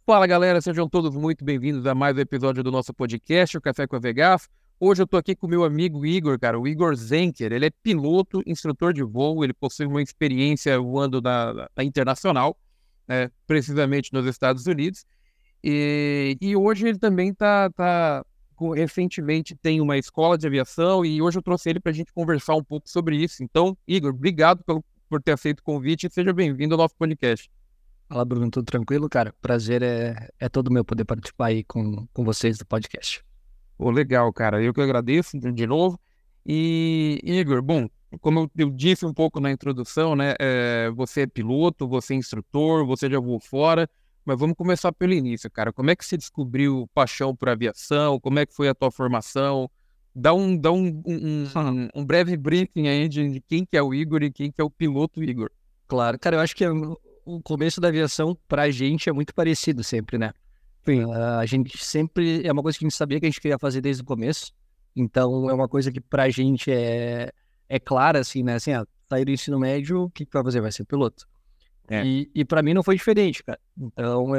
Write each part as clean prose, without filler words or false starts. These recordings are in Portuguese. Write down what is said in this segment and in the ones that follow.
Fala galera, sejam todos muito bem-vindos a mais um episódio do nosso podcast, o Café com a Vegas. Hoje eu tô aqui com o meu amigo Igor, cara, o Igor Zenker. Ele é piloto, instrutor de voo, ele possui uma experiência voando na internacional, né, precisamente nos Estados Unidos. E hoje ele também recentemente tem uma escola de aviação e hoje eu trouxe ele para a gente conversar um pouco sobre isso. Então, Igor, obrigado por ter aceito o convite e seja bem-vindo ao nosso podcast. Fala, Bruno, tudo tranquilo, cara? Prazer é todo meu poder participar aí com vocês do podcast. Pô, legal, cara. Eu que agradeço de novo. E, Igor, bom, como eu disse um pouco na introdução, né? Você é piloto, você é instrutor, você já voou fora, mas vamos começar pelo início, cara. Como é que você descobriu paixão por aviação? Como é que foi a tua formação? Dá um breve briefing aí de quem que é o Igor e quem que é o piloto Igor. Claro, cara, eu acho que o começo da aviação pra gente é muito parecido sempre, né? Sim. A gente sempre, é uma coisa que a gente sabia que a gente queria fazer desde o começo, então é uma coisa que pra gente é clara, assim, né? Assim, sair do ensino médio, o que vai fazer? Vai ser piloto. É. E pra mim não foi diferente, cara. Então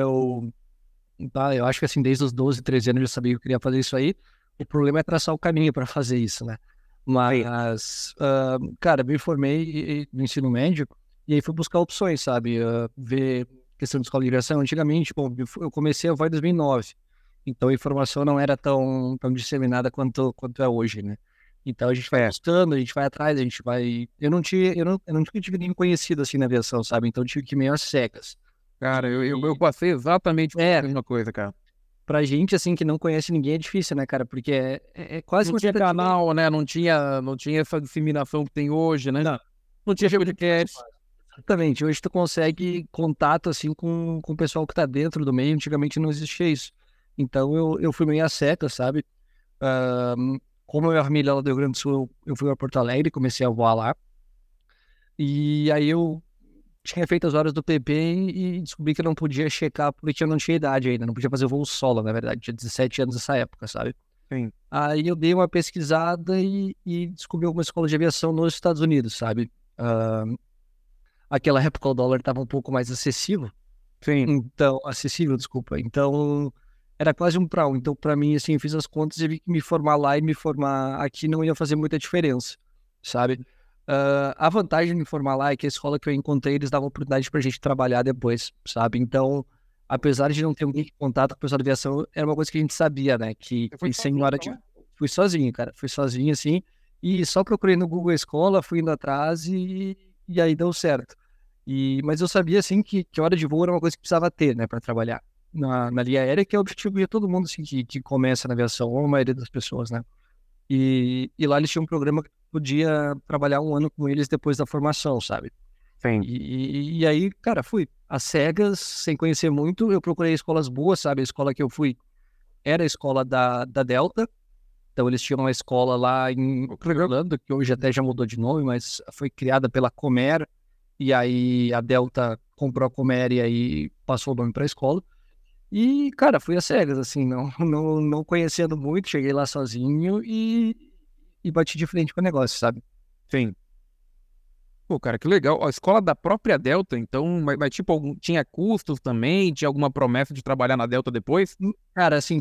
eu acho que assim, desde os 12, 13 anos eu já sabia que eu queria fazer isso aí. O problema é traçar o caminho pra fazer isso, né? Mas, cara, me formei no ensino médio e aí fui buscar opções, sabe? Ver questão de escola de aviação. Antigamente, bom, eu comecei a voar em 2009, então a informação não era tão disseminada quanto é hoje, né? Então a gente vai buscando, a gente vai atrás, a gente vai... Eu não tive ninguém conhecido assim na aviação, sabe? Então eu tive que ir meio às cegas. Cara, eu passei exatamente por a mesma coisa, cara. Pra gente, assim, que não conhece ninguém é difícil, né, cara? Porque é quase... Não tinha canal, né? Não tinha essa disseminação que tem hoje, né? Não tinha podcast. Exatamente. Hoje tu consegue contato, assim, com o pessoal que tá dentro do meio. Antigamente não existia isso. Então eu fui meio a seca, sabe? Como eu era família lá do Rio Grande do Sul, eu fui para Porto Alegre, comecei a voar lá. E aí eu tinha feito as horas do PP e descobri que eu não podia checar porque eu não tinha idade ainda. Não podia fazer voo solo, na verdade. Tinha 17 anos nessa época, sabe? Sim. Aí eu dei uma pesquisada e descobri alguma escola de aviação nos Estados Unidos, sabe? Aquela época o dólar estava um pouco mais acessível. Sim. Então, acessível, desculpa. Então, era quase um para um. Então, para mim, assim, eu fiz as contas e vi que me formar lá e me formar aqui não ia fazer muita diferença, sabe? A vantagem de me formar lá é que a escola que eu encontrei, eles davam oportunidade pra gente trabalhar depois, sabe? Então, apesar de não ter muito contato com o pessoal da aviação, era uma coisa que a gente sabia, né? Que sem hora de... Fui sozinho, cara. Fui sozinho, assim, e só procurei no Google a escola, fui indo atrás e aí deu certo. Mas eu sabia, assim, que hora de voo era uma coisa que precisava ter, né, para trabalhar na linha aérea, que é o objetivo de todo mundo, assim, que começa na aviação, ou a maioria das pessoas, né. E lá eles tinham um programa que podia trabalhar um ano com eles depois da formação, sabe? Sim. E aí, cara, fui às cegas, sem conhecer muito, eu procurei escolas boas, sabe? A escola que eu fui era a escola da Delta. Então eles tinham uma escola lá em Orlando, que hoje até já mudou de nome, mas foi criada pela Comer, e aí a Delta comprou a Comer e aí passou o nome para a escola. E, cara, fui às cegas, assim, não conhecendo muito, cheguei lá sozinho e bati de frente com o negócio, sabe? Sim. Pô, cara, que legal. A escola da própria Delta, então, mas tipo, tinha custos também? Tinha alguma promessa de trabalhar na Delta depois? Cara, assim,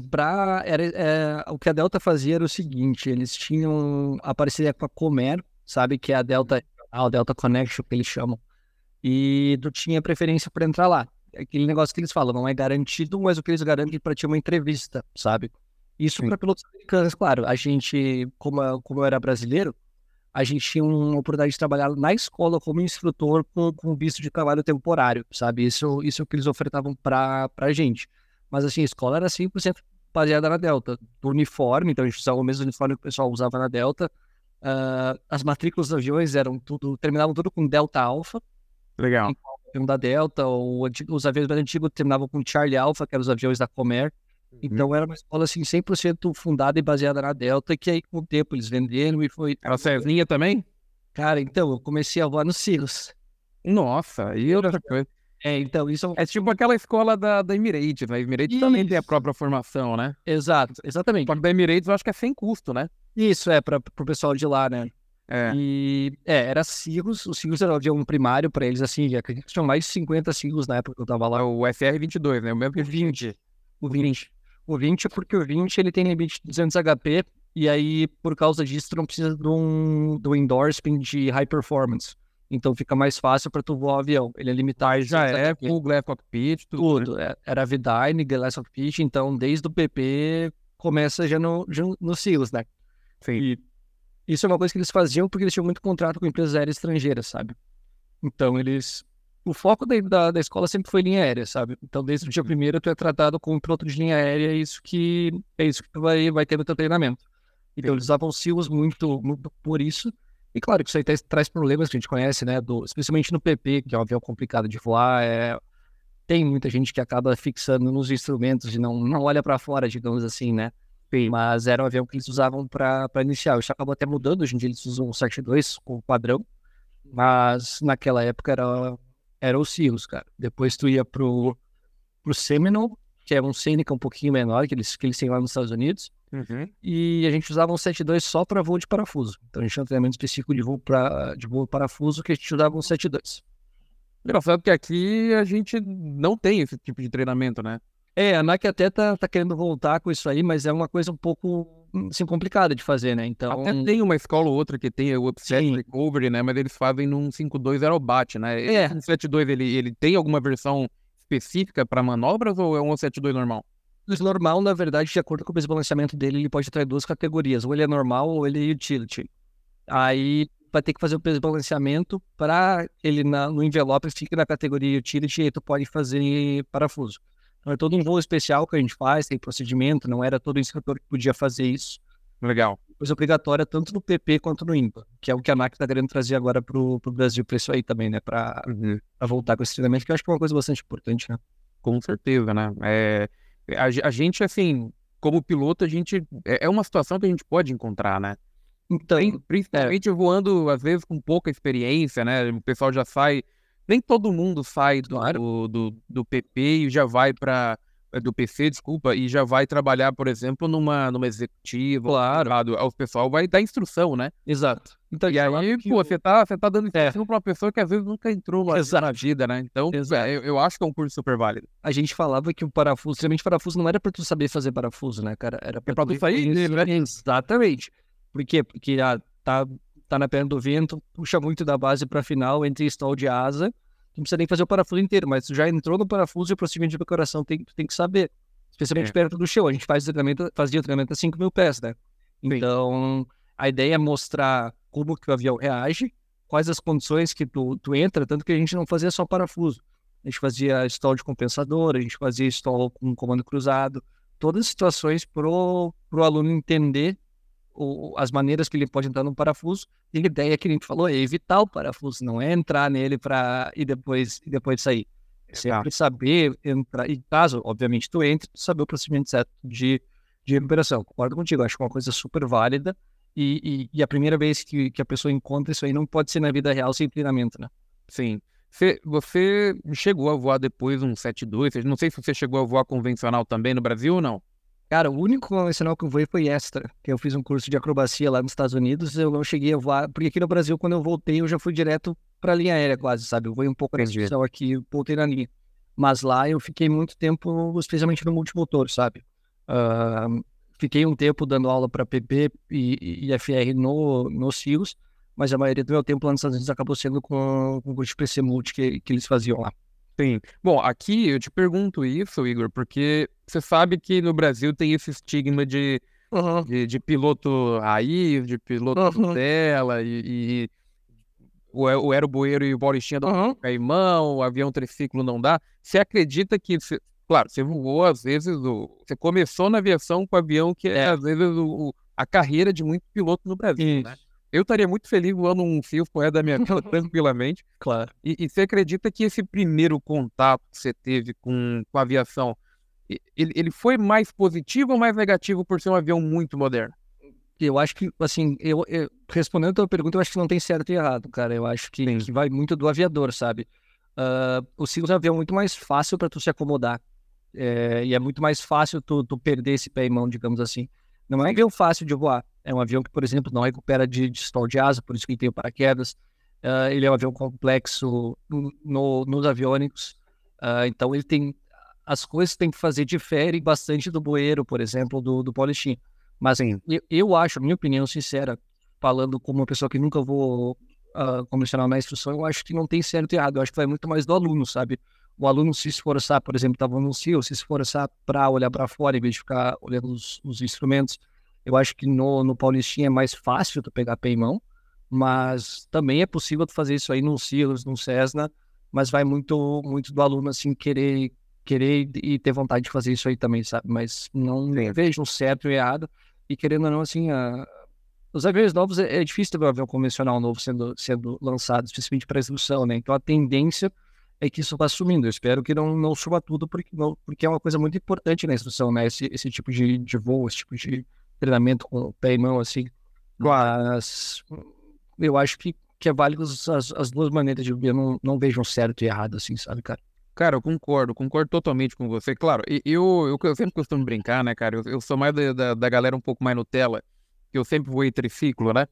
o que a Delta fazia era o seguinte, eles tinham a parceria com a Comer, sabe, que é a Delta Connection, que eles chamam, e tu tinha preferência para entrar lá. Aquele negócio que eles falam, não é garantido, mas o que eles garantem para ti é uma entrevista, sabe? Isso para pilotos americanos, claro. A gente, como eu era brasileiro, a gente tinha uma oportunidade de trabalhar na escola como instrutor com visto de trabalho temporário, sabe? Isso é o que eles ofertavam pra gente. Mas assim, a escola era 100% baseada na Delta. Do uniforme, então a gente usava o mesmo uniforme que o pessoal usava na Delta. As matrículas dos aviões terminavam tudo com Delta Alpha. Legal. Da Delta, os aviões mais antigos terminavam com Charlie Alpha, que eram os aviões da Comer. Então era uma escola assim 100% fundada e baseada na Delta, que aí com o tempo eles venderam e foi... Era Cezinha também? Cara, então eu comecei a voar no Cirrus. Nossa, e outra coisa. Então isso... É tipo aquela escola da Emirates, né? A Emirates também tem a própria formação, né? Exato, exatamente. Só que da Emirates eu acho que é sem custo, né? Isso, pro pessoal de lá, né? É, Era Cirrus, o Cirrus era o avião primário para eles, assim, acredito que tinham mais de 50 Cirrus na época que eu tava é lá. o FR-22, né? O mesmo O 20, o 20. O 20 é porque o 20 ele tem limite de 200 HP, e aí, por causa disso, tu não precisa de um endorsement de high performance. Então fica mais fácil para tu voar o avião. Ele é limitado a Mas já 200 é HP. full glass cockpit, tudo, né? Tudo. Era V-Dyne, Glass Cockpit, então desde o PP começa já no Cirrus, né? Sim. E isso é uma coisa que eles faziam porque eles tinham muito contrato com empresas aéreas estrangeiras, sabe? Então eles... O foco da escola sempre foi linha aérea, sabe? Então desde o dia primeiro tu é tratado como piloto de linha aérea, é isso que tu vai ter no teu treinamento. Então eles usavam Cirrus muito por isso. E claro que isso aí traz problemas que a gente conhece, né? Especialmente no PP, que é um avião complicado de voar, tem muita gente que acaba fixando nos instrumentos e não olha para fora, digamos assim, né? Sim. Mas era um avião que eles usavam para iniciar. Isso acabou até mudando, hoje em dia eles usam o 72 como padrão, mas naquela época era o Cirrus, cara. Depois tu ia pro Seminole, que é um Seneca um pouquinho menor, que eles têm lá nos Estados Unidos, Uhum. e a gente usava um 72 só para voo de parafuso. Então a gente tinha um treinamento específico de voo parafuso que a gente usava um 72. Engraçado que aqui a gente não tem esse tipo de treinamento, né? A NAC até tá querendo voltar com isso aí, mas é uma coisa um pouco assim, complicada de fazer, né? Então, Até tem uma escola ou outra que tem o Upset sim. Recovery, né? Mas eles fazem num 5.2 Aerobat, né? É. Esse 172, ele tem alguma versão específica para manobras ou é um 172 normal? O normal, na verdade, de acordo com o desbalanceamento dele, ele pode trazer duas categorias. Ou ele é normal ou ele é utility. Aí vai ter que fazer o desbalanceamento para ele no envelope fique na categoria utility e aí tu pode fazer parafuso. Então é todo um voo especial que a gente faz, tem procedimento, não era todo instrutor que podia fazer isso. Legal. Coisa obrigatória tanto no PP quanto no IMPA, que é o que a ANAC está querendo trazer agora pro Brasil, para isso aí também, né? Para voltar com esse treinamento, que eu acho que é uma coisa bastante importante, né? Com certeza, né? A gente, assim, como piloto, é uma situação que a gente pode encontrar, né? Então, Principalmente voando, às vezes, com pouca experiência, né? O pessoal já sai. Nem todo mundo sai do PP e já vai para. Do PC, desculpa, e já vai trabalhar, por exemplo, numa executiva. claro. O pessoal vai dar instrução, né? Exato. Então, E aí, pô, você tá dando instrução para uma pessoa que às vezes nunca entrou na vida, né? Então, eu acho que é um curso super válido. A gente falava que o parafuso, realmente parafuso não era para tu saber fazer parafuso, né, cara? Era para tu sair dele, né? Exatamente. Por quê? Porque tá na perna do vento, puxa muito da base para final, entre stall de asa, não precisa nem fazer o parafuso inteiro, mas tu já entrou no parafuso e o procedimento de decoração tu tem que saber. Especialmente perto do chão. A gente fazia o treinamento a 5.000 pés, né? Então, a ideia é mostrar como que o avião reage, quais as condições que tu entra, tanto que a gente não fazia só parafuso. A gente fazia stall de compensador, a gente fazia stall com comando cruzado, todas as situações pro aluno entender as maneiras que ele pode entrar no parafuso. E a ideia que a gente falou é evitar o parafuso, não é entrar nele e depois sair. Sempre saber entrar, e caso, obviamente, tu entre, saber o procedimento certo de recuperação. Concordo contigo, acho que é uma coisa super válida e a primeira vez que a pessoa encontra isso aí não pode ser na vida real sem treinamento, né? Sim. Você chegou a voar depois um 72? Não sei se você chegou a voar convencional também no Brasil ou não. Cara, o único convencional que eu voei foi extra, que eu fiz um curso de acrobacia lá nos Estados Unidos, eu não cheguei a voar, porque aqui no Brasil, quando eu voltei, eu já fui direto pra linha aérea quase, sabe? Eu voei um pouco na instrução aqui, voltei na linha. Mas lá eu fiquei muito tempo, especialmente no multimotor, sabe? Fiquei um tempo dando aula para PP e FR no Cirrus, mas a maioria do meu tempo lá nos Estados Unidos acabou sendo com o curso de PC Multi que eles faziam lá. Sim. Bom, aqui eu te pergunto isso, Igor, porque você sabe que no Brasil tem esse estigma de piloto raiz, de piloto Nutella, e o aerobueiro e o bolichinha do caimão, o avião triciclo não dá. Você acredita que... Claro, você voou, às vezes, você começou na aviação com o avião que é, às vezes, a carreira de muito piloto no Brasil, né? Eu estaria muito feliz voando um fio com da minha vida tranquilamente. Claro. E você acredita que esse primeiro contato que você teve com a aviação, ele foi mais positivo ou mais negativo por ser um avião muito moderno? Eu acho que, assim, respondendo a tua pergunta, eu acho que não tem certo e errado, cara. Eu acho que vai muito do aviador, sabe? O Cirrus é um avião muito mais fácil para tu se acomodar. E é muito mais fácil tu perder esse pé e mão, digamos assim. Não é um avião fácil de voar. É um avião que, por exemplo, não recupera de stall de asa, por isso que ele tem o paraquedas. Ele é um avião complexo nos aviônicos. Então, ele tem... As coisas que tem que fazer diferem bastante do bueiro, por exemplo, do Paulistinha. Mas Sim. eu acho, minha opinião sincera, falando como uma pessoa que nunca vou comissionar na instrução, eu acho que não tem certo e errado. Eu acho que vai muito mais do aluno, sabe? O aluno se esforçar, por exemplo, estava no CIO, se esforçar para olhar para fora em vez de ficar olhando os instrumentos. Eu acho que no Paulistinha é mais fácil tu pegar pé em mão, mas também é possível tu fazer isso aí no Silos, no Cessna, mas vai muito do aluno, assim, querer e ter vontade de fazer isso aí também, sabe? Mas não Sim. vejo um certo e errado. E querendo ou não, assim, os aviões novos é difícil ter um avião convencional novo sendo lançado, especialmente para instrução, né? Então a tendência é que isso vá sumindo. Eu espero que não suba tudo, porque é uma coisa muito importante na instrução, né? Esse tipo de voo, esse tipo de treinamento com o pé e mão, assim. Mas eu acho que é válido as duas maneiras de ver. Eu não vejo um certo e errado, assim, sabe, cara? Cara, eu concordo totalmente com você. Claro, eu sempre costumo brincar, né, cara? Eu sou mais da galera um pouco mais Nutella, que eu sempre vou em triciclo, né?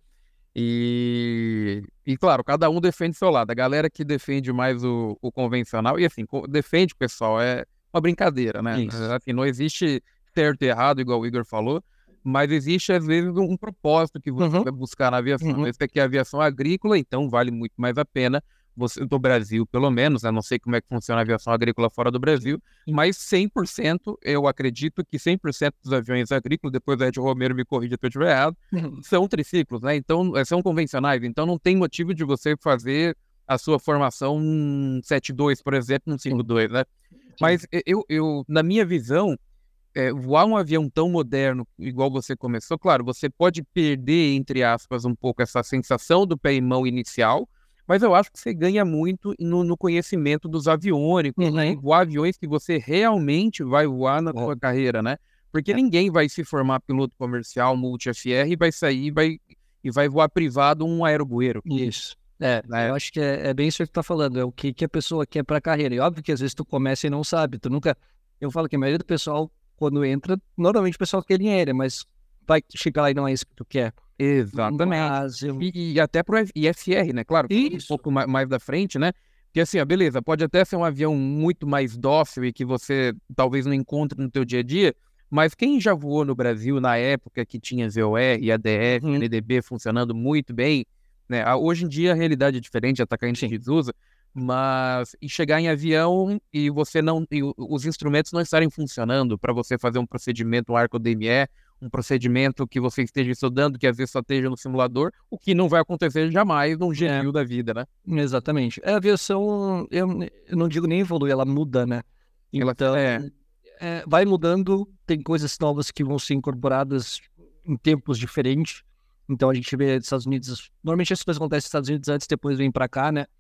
E claro, cada um defende seu lado. A galera que defende mais o convencional, e assim, defende, pessoal, é uma brincadeira, né? Isso. Assim, não existe certo e errado, igual o Igor falou, mas existe, às vezes, um propósito que você Uhum, vai buscar na aviação. uhum. Esse aqui é a aviação agrícola, então vale muito mais a pena você, do Brasil, pelo menos, né? Não sei como é que funciona a aviação agrícola fora do Brasil, mas 100%, eu acredito que 100% dos aviões agrícolas, depois o Ed Romero me corrige se eu estiver errado, Uhum. são triciclos, né? Então, são convencionais, então não tem motivo de você fazer a sua formação num 7.2, por exemplo, num Sim, 5.2, né? sim. Mas na minha visão, voar um avião tão moderno, igual você começou, claro, você pode perder, entre aspas, um pouco essa sensação do pé e mão inicial, mas eu acho que você ganha muito no conhecimento dos aviônicos, né? Uhum. Em voar aviões que você realmente vai voar na É, sua carreira, né? Porque é. ninguém vai se formar piloto comercial, multi-FR, e vai sair e vai voar privado um aerobueiro, Isso. né? Eu acho que é bem isso que tu tá falando, é o que a pessoa quer pra carreira. E óbvio que às vezes tu começa e não sabe, tu nunca... Eu falo que a maioria do pessoal, quando entra, normalmente o pessoal quer linha aérea, mas vai chegar lá e não é isso que tu quer. Exatamente. Mas eu... E até pro IFR, né? Claro, falando um Isso. pouco mais da frente, né? Porque assim, beleza, pode até ser um avião muito mais dócil e que você talvez não encontre no teu dia a dia, mas quem já voou no Brasil na época que tinha ZOR, ADF, Uhum. NDB funcionando muito bem, né? Hoje em dia a realidade é diferente, já tá caindo em Sim. desuso, mas e chegar em avião e você não, os instrumentos não estarem funcionando para você fazer um procedimento, um arco DME, um procedimento que você esteja estudando, que às vezes só esteja no simulador, o que não vai acontecer jamais num É, GPU da vida, né? exatamente. A aviação, eu não digo nem evolui, ela muda, né? Ela Então, é, vai mudando, tem coisas novas que vão ser incorporadas em tempos diferentes. Então a gente vê Estados Unidos, normalmente as coisas acontecem nos Estados Unidos antes, depois vem para cá, né?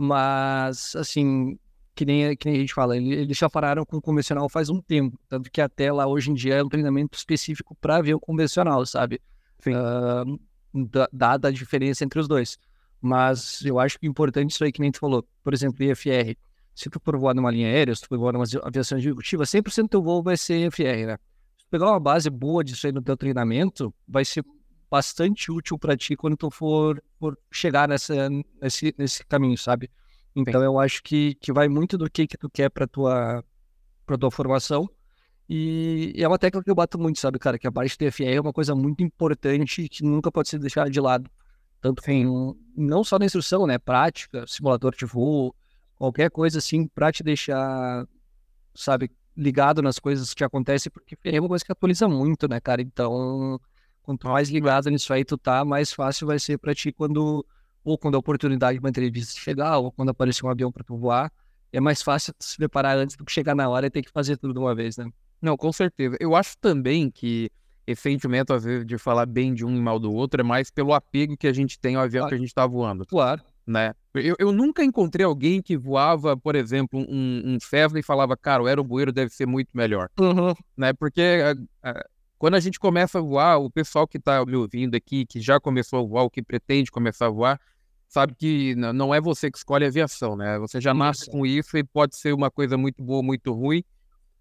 Mas assim, que nem a gente fala, eles já pararam com o convencional faz um tempo, tanto que até lá hoje em dia é um treinamento específico para avião convencional, sabe? sim, Ah, dada a diferença entre os dois. Mas eu acho que é importante isso aí que nem tu falou. Por exemplo, IFR. Se tu for voar numa linha aérea, se tu for voar numa aviação executiva, 100% do teu voo vai ser IFR, né? Se tu pegar uma base boa disso aí no teu treinamento, vai ser bastante útil para ti quando tu for chegar nesse caminho, sabe? sim. Então eu acho que vai muito do que tu quer para tua formação. E é uma tecla que eu bato muito, sabe, cara? Que a parte de TFR é uma coisa muito importante que nunca pode ser deixada de lado. Tanto Sim. não só na instrução, né? Prática, simulador de voo, qualquer coisa assim, pra te deixar, sabe, ligado nas coisas que acontecem, porque é uma coisa que atualiza muito, né, cara? Então, quanto Nossa, mais ligado nisso aí tu tá, mais fácil vai ser pra ti quando a oportunidade de uma entrevista chegar, ou quando aparecer um avião pra tu voar, é mais fácil tu se preparar antes do que chegar na hora e ter que fazer tudo de uma vez, né? não, com certeza. Eu acho também que esse sentimento, às vezes, de falar bem de um e mal do outro é mais pelo apego que a gente tem ao avião Ah, que a gente está voando, claro. né? Eu nunca encontrei alguém que voava, por exemplo, um Cessna e falava, cara, o aerobueiro deve ser muito melhor, Uhum. né? Porque quando a gente começa a voar, o pessoal que está me ouvindo aqui, que já começou a voar, ou que pretende começar a voar, sabe que não é você que escolhe a aviação, né? Você já nasce Isso. com isso e pode ser uma coisa muito boa, muito ruim,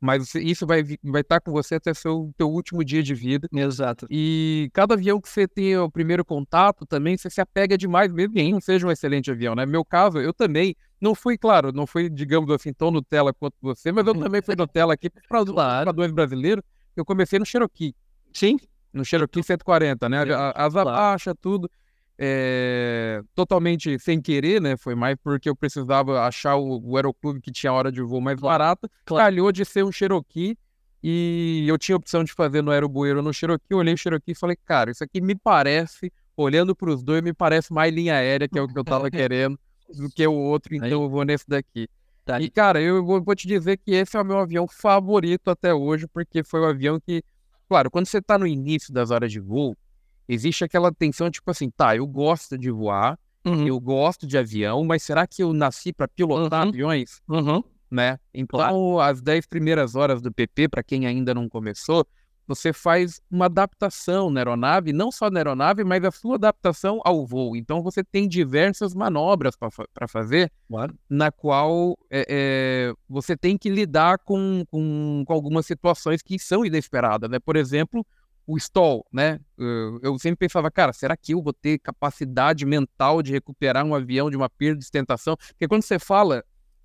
mas isso vai estar com você até seu teu último dia de vida. Exato. E cada avião que você tem o primeiro contato também, você se apega demais, mesmo que não seja um excelente avião, né? No meu caso, eu também não fui, claro, não fui, digamos assim, tão Nutella quanto você, mas eu também fui Nutella aqui para os Claro. operadores brasileiros. Eu comecei no Cherokee. Sim. No Cherokee 140, né? Asa Claro. baixa, tudo. Totalmente sem querer, né? Foi mais porque eu precisava achar o aeroclube que tinha hora de voo mais barata. Calhou de ser um Cherokee e eu tinha a opção de fazer no Aerobueiro ou no Cherokee. Eu olhei o Cherokee e falei, cara, isso aqui me parece, olhando para os dois, me parece mais linha aérea, que é o que eu tava querendo, do que o outro, então eu vou nesse daqui. Tá. E, cara, eu vou te dizer que esse é o meu avião favorito até hoje, porque foi o avião que, claro, quando você tá no início das horas de voo, existe aquela tensão, tipo assim, tá, eu gosto de voar, eu gosto de avião, mas será que eu nasci para pilotar aviões? Né? Então, as 10 primeiras horas do PP, para quem ainda não começou, você faz uma adaptação na aeronave, não só na aeronave, mas a sua adaptação ao voo. Então, você tem diversas manobras para fazer, na qual você tem que lidar com algumas situações que são inesperadas, né? Por exemplo, o stall, né? Eu sempre pensava, cara, será que eu vou ter capacidade mental de recuperar um avião de uma perda de sustentação? Porque quando você fala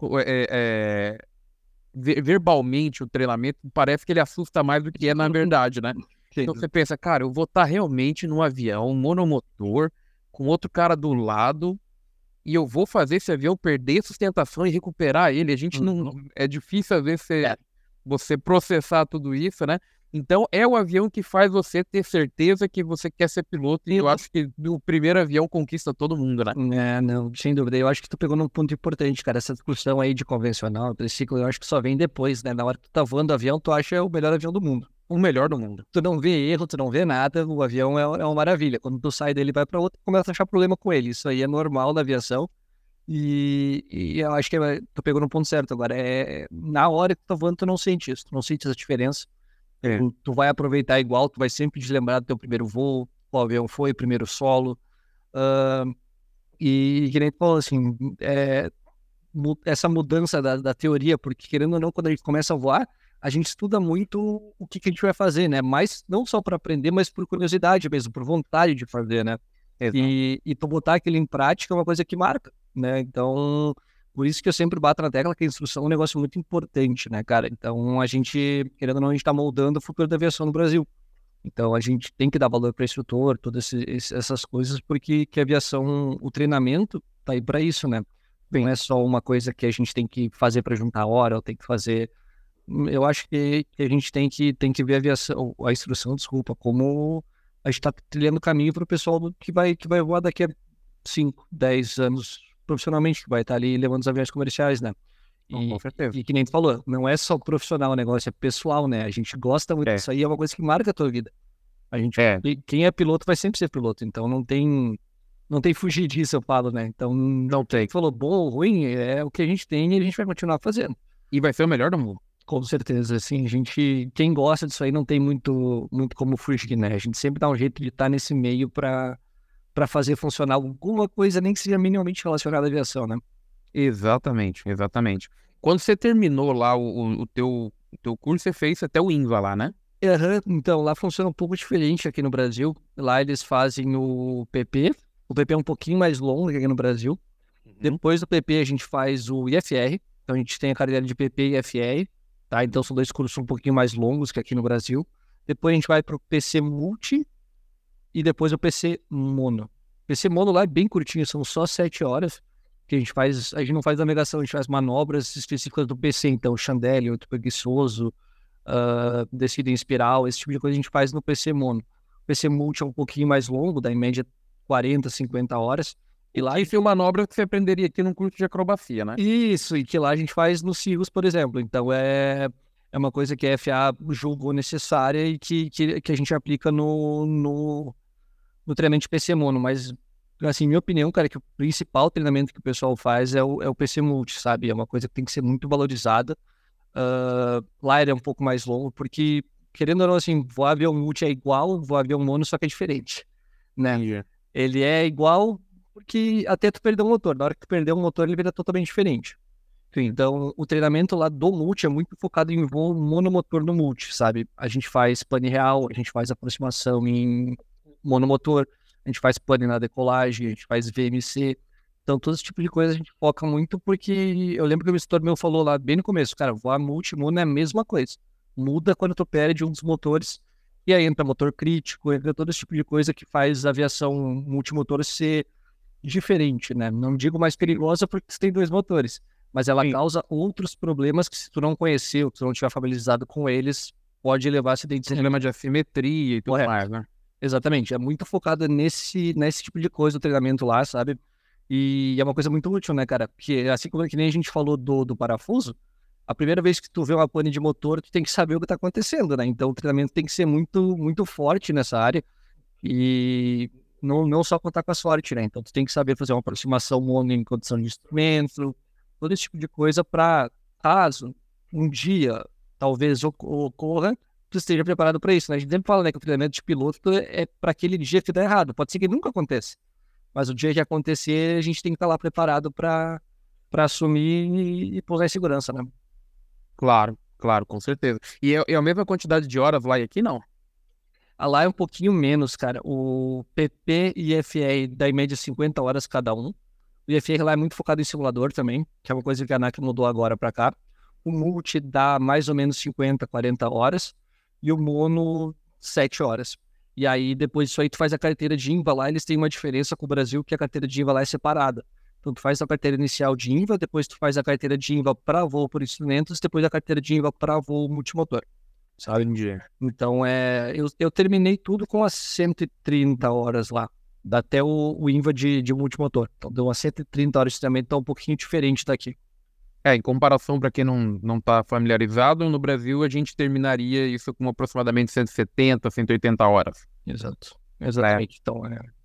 verbalmente o treinamento, parece que ele assusta mais do que é na verdade, né? Então você pensa, cara, eu vou estar realmente num avião monomotor, com outro cara do lado, e eu vou fazer esse avião perder sustentação e recuperar ele. A gente não... É difícil, às vezes, você processar tudo isso, né? Então, é o avião que faz você ter certeza que você quer ser piloto, e eu acho que o primeiro avião conquista todo mundo, né? Não, sem dúvida. Eu acho que tu pegou num ponto importante, cara. Essa discussão aí de convencional, triciclo, eu acho que só vem depois, né? Na hora que tu tá voando o avião, tu acha o melhor avião do mundo. O melhor do mundo. Tu não vê erro, tu não vê nada, o avião é uma maravilha. Quando tu sai dele e vai pra outro, tu começa a achar problema com ele. Isso aí é normal na aviação. E eu acho que tu pegou no ponto certo agora. Na hora que tu tá voando, tu não sente isso. Tu não sente essa diferença. Tu vai aproveitar igual, tu vai sempre te lembrar do teu primeiro voo, qual avião foi, primeiro solo. E que nem tu falou, assim, essa mudança da teoria, porque querendo ou não, quando a gente começa a voar, a gente estuda muito o que a gente vai fazer, né? Mas não só para aprender, mas por curiosidade mesmo, por vontade de fazer, né? E tu botar aquilo em prática é uma coisa que marca, né? Então, por isso que eu sempre bato na tecla que a instrução é um negócio muito importante, né, cara? Então, a gente, querendo ou não, a gente tá moldando o futuro da aviação no Brasil. Então, a gente tem que dar valor para instrutor, todas essas coisas, porque que a aviação, o treinamento tá aí para isso, né? Não é só uma coisa que a gente tem que fazer para juntar hora, ou tem que fazer... Eu acho que a gente tem que ver a aviação, a instrução, desculpa, como a gente tá trilhando o caminho para o pessoal que vai voar daqui a 5, 10 anos profissionalmente, que vai estar ali levando os aviões comerciais, né? Com certeza. E que nem tu falou, não é só profissional o negócio, é pessoal, né? A gente gosta muito disso aí, é uma coisa que marca a tua vida. A gente, quem é piloto vai sempre ser piloto, então não tem fugir disso, eu falo, né? Então, não tem. Falou bom ou ruim, é o que a gente tem e a gente vai continuar fazendo. E vai ser o melhor do mundo. Com certeza, assim, quem gosta disso aí não tem muito como fugir, né? A gente sempre dá um jeito de estar nesse meio para fazer funcionar alguma coisa, nem que seja minimamente relacionada à aviação, né? Exatamente. Quando você terminou lá o teu curso, você fez até o INVA lá, né? Então, lá funciona um pouco diferente aqui no Brasil. Lá eles fazem o PP. O PP é um pouquinho mais longo que aqui no Brasil. Depois do PP a gente faz o IFR. Então a gente tem a carreira de PP e IFR. Tá? Então são dois cursos um pouquinho mais longos que aqui no Brasil. Depois a gente vai para o PC Multi e depois o PC Mono. O PC Mono lá é bem curtinho, são só 7 horas que a gente não faz navegação, a gente faz manobras específicas do PC, então chandelle, outro preguiçoso, descida em espiral, esse tipo de coisa a gente faz no PC Mono. O PC Multi é um pouquinho mais longo, dá em média 40, 50 horas. E lá tem manobra que você aprenderia aqui num curso de acrobacia, né? Isso, e que lá a gente faz nos CIOs, por exemplo. Então é uma coisa que a FAA julgou necessária e que a gente aplica no treinamento de PC Mono. Mas, assim, minha opinião, cara, é que o principal treinamento que o pessoal faz é o PC Multi, sabe? É uma coisa que tem que ser muito valorizada. Lá ele é um pouco mais longo, porque, querendo ou não, assim, voar avião multi é igual, voar avião mono, só que é diferente, né? Ele é igual porque até tu perder o motor. Na hora que tu perder o motor, ele vira totalmente diferente. Sim. Então, o treinamento lá do multi é muito focado em voo monomotor no multi, sabe? A gente faz pane real, a gente faz aproximação em monomotor, a gente faz pane na decolagem, a gente faz VMC. Então, todo esse tipo de coisa a gente foca muito porque eu lembro que o instrutor meu falou lá bem no começo, cara, voar multi mono é a mesma coisa. Muda quando tu perde um dos motores e aí entra motor crítico, entra todo esse tipo de coisa que faz a aviação multimotor ser diferente, né? Não digo mais perigosa porque você tem dois motores, mas ela Sim. causa outros problemas que se tu não conhecer ou se tu não tiver familiarizado com eles, pode levar a acidentes. Problema de assimetria e tudo Correto. mais, né? Exatamente. É muito focada nesse tipo de coisa o treinamento lá, sabe? E é uma coisa muito útil, né, cara? Porque assim como que nem a gente falou do parafuso, a primeira vez que tu vê uma pane de motor, tu tem que saber o que tá acontecendo, né? Então o treinamento tem que ser muito, muito forte nessa área e não só contar com a sorte, né? Então tu tem que saber fazer uma aproximação mono em condição de instrumento, todo esse tipo de coisa para caso um dia talvez ocorra, tu esteja preparado para isso, né? A gente sempre fala, né, que o treinamento de piloto é para aquele dia que dá errado. Pode ser que nunca aconteça, mas o dia que acontecer, a gente tem que estar lá preparado para assumir e pousar em segurança, né? Claro, claro, com certeza. E é a mesma quantidade de horas lá e aqui, não? A lá é um pouquinho menos, cara. O PP e FR dá em média 50 horas cada um. O IFR lá é muito focado em simulador também, que é uma coisa que a ANAC mudou agora para cá. O Multi dá mais ou menos 50, 40 horas. E o Mono, 7 horas. E aí, depois disso aí, tu faz a carteira de INVA lá. Eles têm uma diferença com o Brasil, que a carteira de INVA lá é separada. Então, tu faz a carteira inicial de INVA, depois tu faz a carteira de INVA para voo por instrumentos, depois a carteira de INVA para voo multimotor, sabe? Entendi. Então, eu terminei tudo com as 130 horas lá. Dá até o INVA de multimotor. Então, deu umas 130 horas de treinamento, tá um pouquinho diferente daqui. Em comparação, para quem não está familiarizado, no Brasil a gente terminaria isso com aproximadamente 170, 180 horas. Exato. Né? Exatamente. Então,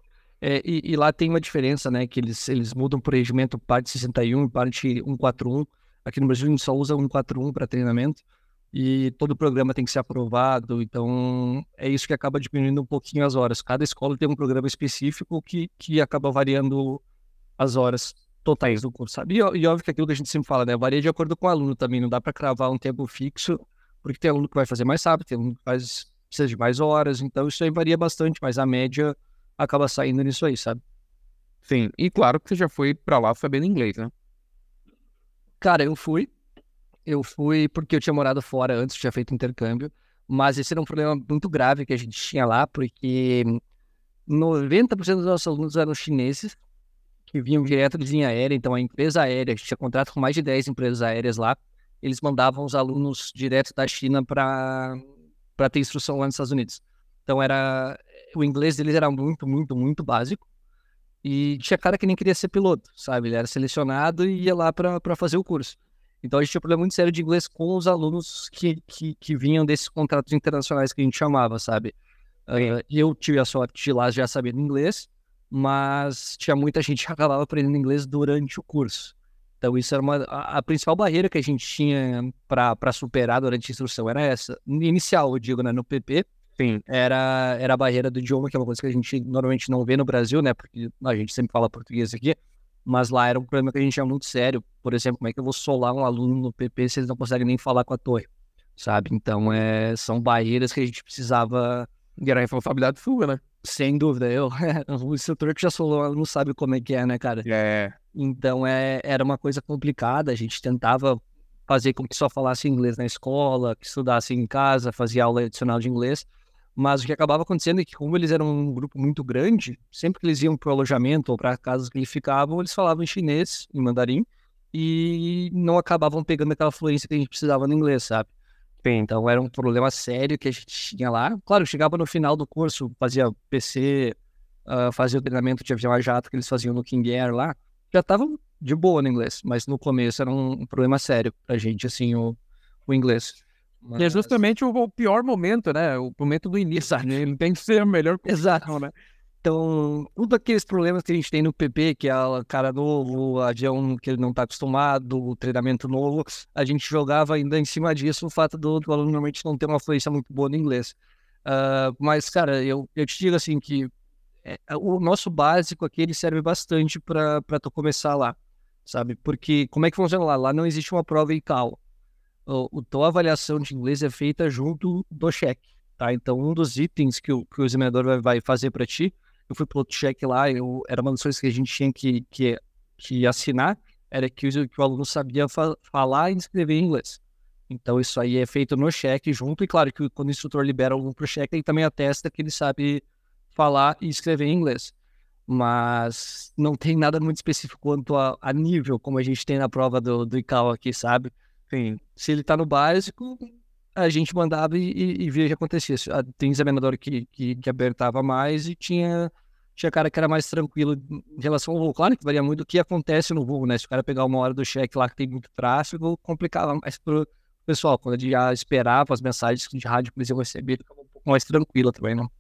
e lá tem uma diferença, né? Que eles mudam por regimento parte 61 e parte 141. Aqui no Brasil a gente só usa 141 para treinamento. E todo o programa tem que ser aprovado, então é isso que acaba diminuindo um pouquinho as horas. Cada escola tem um programa específico que acaba variando as horas totais do curso, sabe? E óbvio que aquilo que a gente sempre fala, né? Varia de acordo com o aluno também, não dá para cravar um tempo fixo, porque tem aluno que vai fazer mais rápido, tem aluno que precisa de mais horas, então isso aí varia bastante, mas a média acaba saindo nisso aí, sabe? Sim, e claro que você já foi para lá sabendo inglês, né? Cara, eu fui porque eu tinha morado fora antes, tinha feito intercâmbio, mas esse era um problema muito grave que a gente tinha lá, porque 90% dos nossos alunos eram chineses, que vinham direto de linha aérea, então a empresa aérea, a gente tinha contrato com mais de 10 empresas aéreas lá, eles mandavam os alunos direto da China para ter instrução lá nos Estados Unidos. Então o inglês deles era muito, muito, muito básico, e tinha cara que nem queria ser piloto, sabe? Ele era selecionado e ia lá para fazer o curso. Então a gente tinha um problema muito sério de inglês com os alunos que vinham desses contratos internacionais que a gente chamava, sabe? Eu tive a sorte de ir lá já sabendo inglês, mas tinha muita gente que acabava aprendendo inglês durante o curso. Então isso era a principal barreira que a gente tinha para superar durante a instrução era essa. Inicial, eu digo, né? No PP, Sim, era a barreira do idioma, que é uma coisa que a gente normalmente não vê no Brasil, né? Porque a gente sempre fala português aqui, mas lá era um problema que a gente tinha muito sério. Por exemplo, como é que eu vou solar um aluno no PP se eles não conseguem nem falar com a torre, sabe? Então, são barreiras que a gente precisava, e era responsabilidade sua, né? sem dúvida. O instrutor que já solou um aluno sabe como é que é, né, cara? É, Então, era uma coisa complicada. A gente tentava fazer com que só falasse inglês na escola, que estudasse em casa, fazia aula adicional de inglês. Mas o que acabava acontecendo é que, como eles eram um grupo muito grande, sempre que eles iam para o alojamento ou para casas que eles ficavam, eles falavam em chinês, em mandarim, e não acabavam pegando aquela fluência que a gente precisava no inglês, sabe? sim. Então era um problema sério que a gente tinha lá. Claro, chegava no final do curso, fazia PC, fazia o treinamento de avião a jato que eles faziam no King Air lá, já estavam de boa no inglês, mas no começo era um problema sério pra gente, assim, o inglês. E é Mas... justamente o pior momento, né? O momento do início. Exato. Né? Ele tem que ser a melhor Exato. condição, né? Então, tudo aqueles problemas que a gente tem no PP, que é o cara novo, o avião que ele não está acostumado, o treinamento novo, a gente jogava ainda em cima disso o fato do aluno normalmente não ter uma fluência muito boa no inglês. Mas, cara, eu te digo assim que o nosso básico aqui ele serve bastante para tu começar lá. sabe? Porque como é que funciona lá? Lá não existe uma prova ICAO. Tua avaliação de inglês é feita junto do cheque, tá? Então, um dos itens que o examinador vai fazer para ti, eu fui pro outro cheque lá, era uma das coisas que a gente tinha que assinar, era que o aluno sabia falar e escrever em inglês. Então, isso aí é feito no cheque junto, e claro que quando o instrutor libera o aluno pro cheque, ele também atesta que ele sabe falar e escrever em inglês. Mas não tem nada muito específico quanto a nível, como a gente tem na prova do ICAO aqui, sabe? Sim. Se ele tá no básico, a gente mandava e via o que acontecia. Tem examinador que apertava mais e tinha cara que era mais tranquilo em relação ao voo. Claro que varia muito do que acontece no voo, né? Se o cara pegar uma hora do cheque lá que tem muito tráfego, complicava mais pro pessoal. Quando ele já esperava as mensagens de rádio que eles iam receber, ficava um pouco mais tranquilo também, né?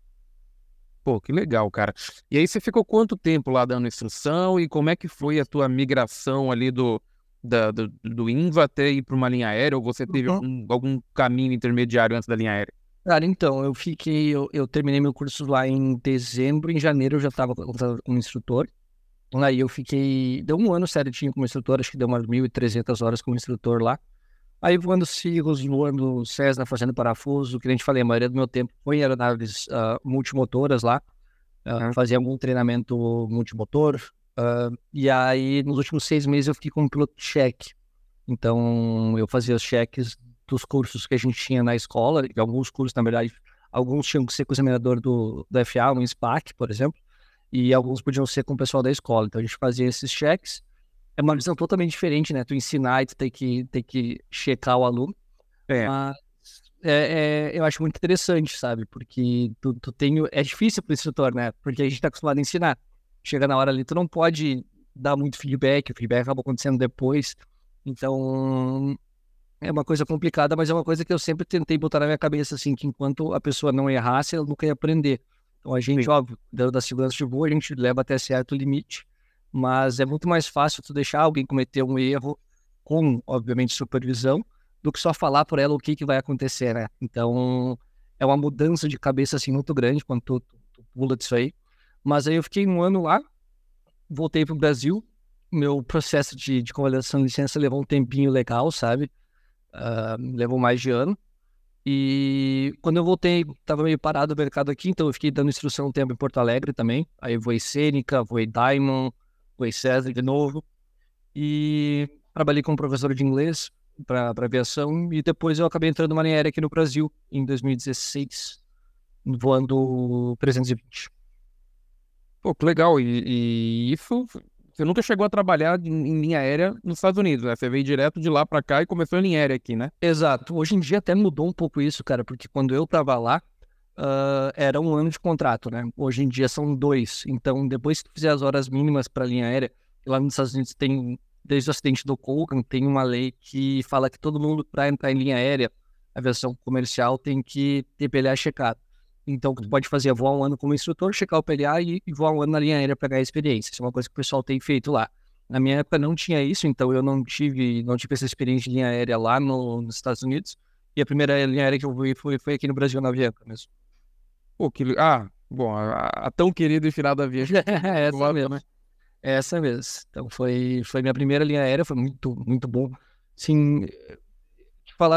Pô, que legal, cara. E aí você ficou quanto tempo lá dando instrução e como é que foi a tua migração ali do INVA até ir para uma linha aérea, ou você teve algum caminho intermediário antes da linha aérea? Cara, então, eu terminei meu curso lá em dezembro, em janeiro eu já estava como instrutor. Aí eu fiquei, deu um ano certinho como instrutor, acho que deu umas 1.300 horas como instrutor lá. Aí voando Cirrus, voando Cessna, fazendo parafuso, que nem te falei, a maioria do meu tempo foi em aeronaves multimotoras lá, fazia algum treinamento multimotor. E aí, nos últimos 6 meses, eu fiquei como piloto de cheque. Então, eu fazia os cheques dos cursos que a gente tinha na escola, e alguns cursos, na verdade, alguns tinham que ser com o examinador do FA, um SPAC, por exemplo, e alguns podiam ser com o pessoal da escola. Então, a gente fazia esses cheques. É uma visão totalmente diferente, né? Tu ensinar e tu ter que checar o aluno. É, Mas eu acho muito interessante, sabe? Porque tu tem... É difícil pro instrutor, né? Porque a gente tá acostumado a ensinar. Chega na hora ali, tu não pode dar muito feedback, o feedback acaba acontecendo depois. Então, é uma coisa complicada, mas é uma coisa que eu sempre tentei botar na minha cabeça, assim, que enquanto a pessoa não errasse, ela nunca ia aprender. Então, a gente, sim. óbvio, da segurança de voo, a gente leva até certo limite, mas é muito mais fácil tu deixar alguém cometer um erro com, obviamente, supervisão, do que só falar por ela o que vai acontecer, né? Então, é uma mudança de cabeça, assim, muito grande quando tu pula disso aí. Mas aí eu fiquei um ano lá, voltei pro Brasil, meu processo de convalidação de licença levou um tempinho legal, sabe? Levou mais de ano. E quando eu voltei, tava meio parado o mercado aqui, então eu fiquei dando instrução um tempo em Porto Alegre também. Aí eu voei Cênica, voei Diamond, voei Cessna de novo. E trabalhei como professor de inglês para aviação. E depois eu acabei entrando numa linha aérea aqui no Brasil, em 2016, voando 320. Pô, que legal. E isso, você nunca chegou a trabalhar em linha aérea nos Estados Unidos, né? Você veio direto de lá pra cá e começou em linha aérea aqui, né? Exato. Hoje em dia até mudou um pouco isso, cara, porque quando eu tava lá, era um ano de contrato, né? Hoje em dia são 2. Então, depois que tu fizer as horas mínimas para linha aérea, lá nos Estados Unidos tem, desde o acidente do Colgan, tem uma lei que fala que todo mundo, para entrar em linha aérea, aviação comercial, tem que ter PLA checado. Então, o que tu pode fazer é voar um ano como instrutor, checar o PLA e voar um ano na linha aérea para ganhar experiência. Isso é uma coisa que o pessoal tem feito lá. Na minha época não tinha isso, então eu não tive essa experiência de linha aérea lá nos Estados Unidos. E a primeira linha aérea que eu vi foi aqui no Brasil, na Avianca mesmo. Pô, bom, a tão querida e finada Avianca. É essa mesmo, né? É essa mesmo. Então foi minha primeira linha aérea, foi muito, muito bom. Sim, te falar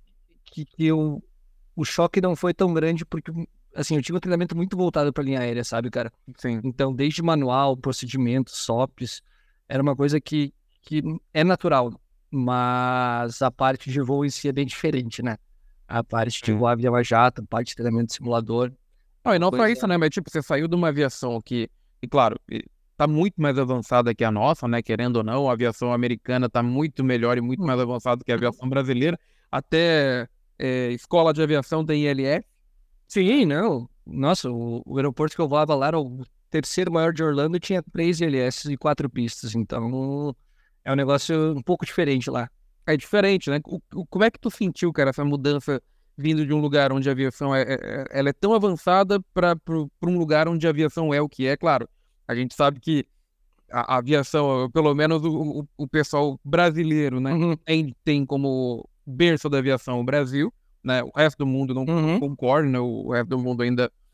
o choque não foi tão grande porque, assim, eu tinha um treinamento muito voltado para linha aérea, sabe, cara? Sim. Então, desde manual, procedimentos, SOPs, era uma coisa que é natural, mas a parte de voo em si é bem diferente, né? A parte de voar avião a jato, a parte de treinamento de simulador. Não, e não só Coisa... isso, né? Mas, tipo, você saiu de uma aviação que, e claro, tá muito mais avançada que a nossa, né? Querendo ou não, a aviação americana tá muito melhor e muito mais avançada que a aviação brasileira. Até escola de aviação tem ILF. Sim, não. Nossa, o aeroporto que eu voava lá era o terceiro maior de Orlando e tinha 3 ILS e 4 pistas. Então, é um negócio um pouco diferente lá. É diferente, né? Como é que tu sentiu, cara, essa mudança vindo de um lugar onde a aviação ela é tão avançada para um lugar onde a aviação é o que é? Claro, a gente sabe que a aviação, pelo menos o pessoal brasileiro, né, tem como berço da aviação o Brasil, né? O resto do mundo não concorda, né? O resto do mundo ainda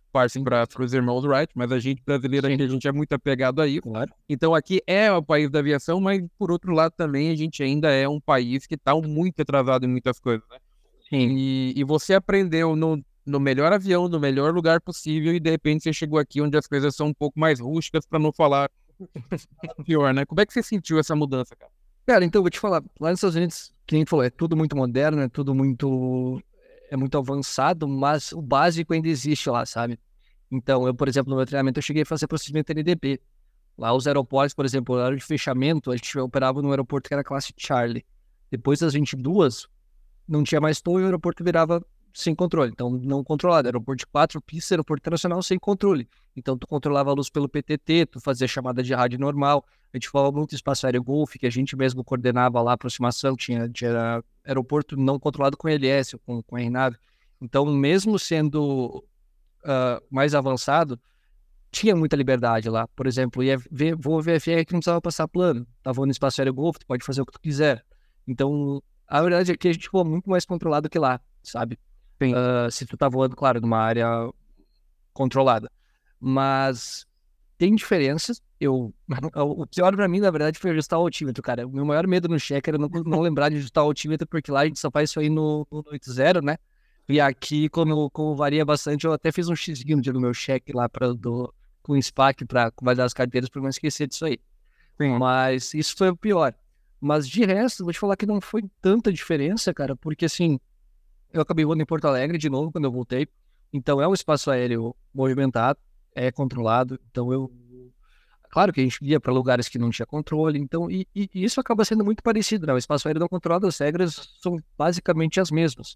parte para os irmãos Wright, mas a gente brasileiro ainda a gente é muito apegado a isso. Claro. Então aqui é o país da aviação, mas por outro lado também a gente ainda é um país que está muito atrasado em muitas coisas, né? Sim. E você aprendeu no melhor avião, no melhor lugar possível, e de repente você chegou aqui onde as coisas são um pouco mais rústicas, para não falar pior, né? Como é que você sentiu essa mudança, cara? Cara, então eu vou te falar, lá nos Estados Unidos, que nem tu falou, é tudo muito moderno, é tudo muito, é muito avançado, mas o básico ainda existe lá, sabe? Então, eu, por exemplo, no meu treinamento, eu cheguei a fazer procedimento NDP. Lá os aeroportos, por exemplo, na hora de fechamento, a gente operava num aeroporto que era classe Charlie. Depois das 22, não tinha mais toa e o aeroporto virava sem controle. Então, não controlado. Aeroporto de 4 pistas, aeroporto internacional sem controle. Então, tu controlava a luz pelo PTT, tu fazia chamada de rádio normal. A gente falava muito espaço aéreo Golf, que a gente mesmo coordenava lá a aproximação. Tinha aeroporto não controlado com LS, com a RNAV. Então, mesmo sendo mais avançado, tinha muita liberdade lá. Por exemplo, voo VFR que não precisava passar plano. Tá voando no espaço aéreo Golf, tu pode fazer o que tu quiser. Então, a verdade é que a gente voa muito mais controlado que lá, sabe? Se tu tá voando, claro, numa área controlada. Mas tem diferenças. O pior pra mim, na verdade, foi ajustar o altímetro, cara. O meu maior medo no cheque era não lembrar de ajustar o altímetro, porque lá a gente só faz isso aí no 80, né? E aqui, como varia bastante, eu até fiz um xizinho no meu cheque lá com o SPAC para validar as carteiras, para não esquecer disso aí. Sim. Mas isso foi o pior. Mas de resto, vou te falar que não foi tanta diferença, cara, porque assim, eu acabei voando em Porto Alegre de novo quando eu voltei. Então é um espaço aéreo movimentado, é controlado. Então claro que a gente ia para lugares que não tinha controle. Então, e isso acaba sendo muito parecido, né? O espaço aéreo não controlado, as regras são basicamente as mesmas.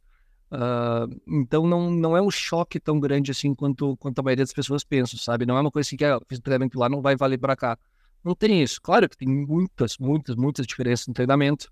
Então não é um choque tão grande assim quanto a maioria das pessoas pensam, sabe? Não é uma coisa assim que fiz treinamento lá, não vai valer para cá. Não tem isso. Claro que tem muitas diferenças no treinamento.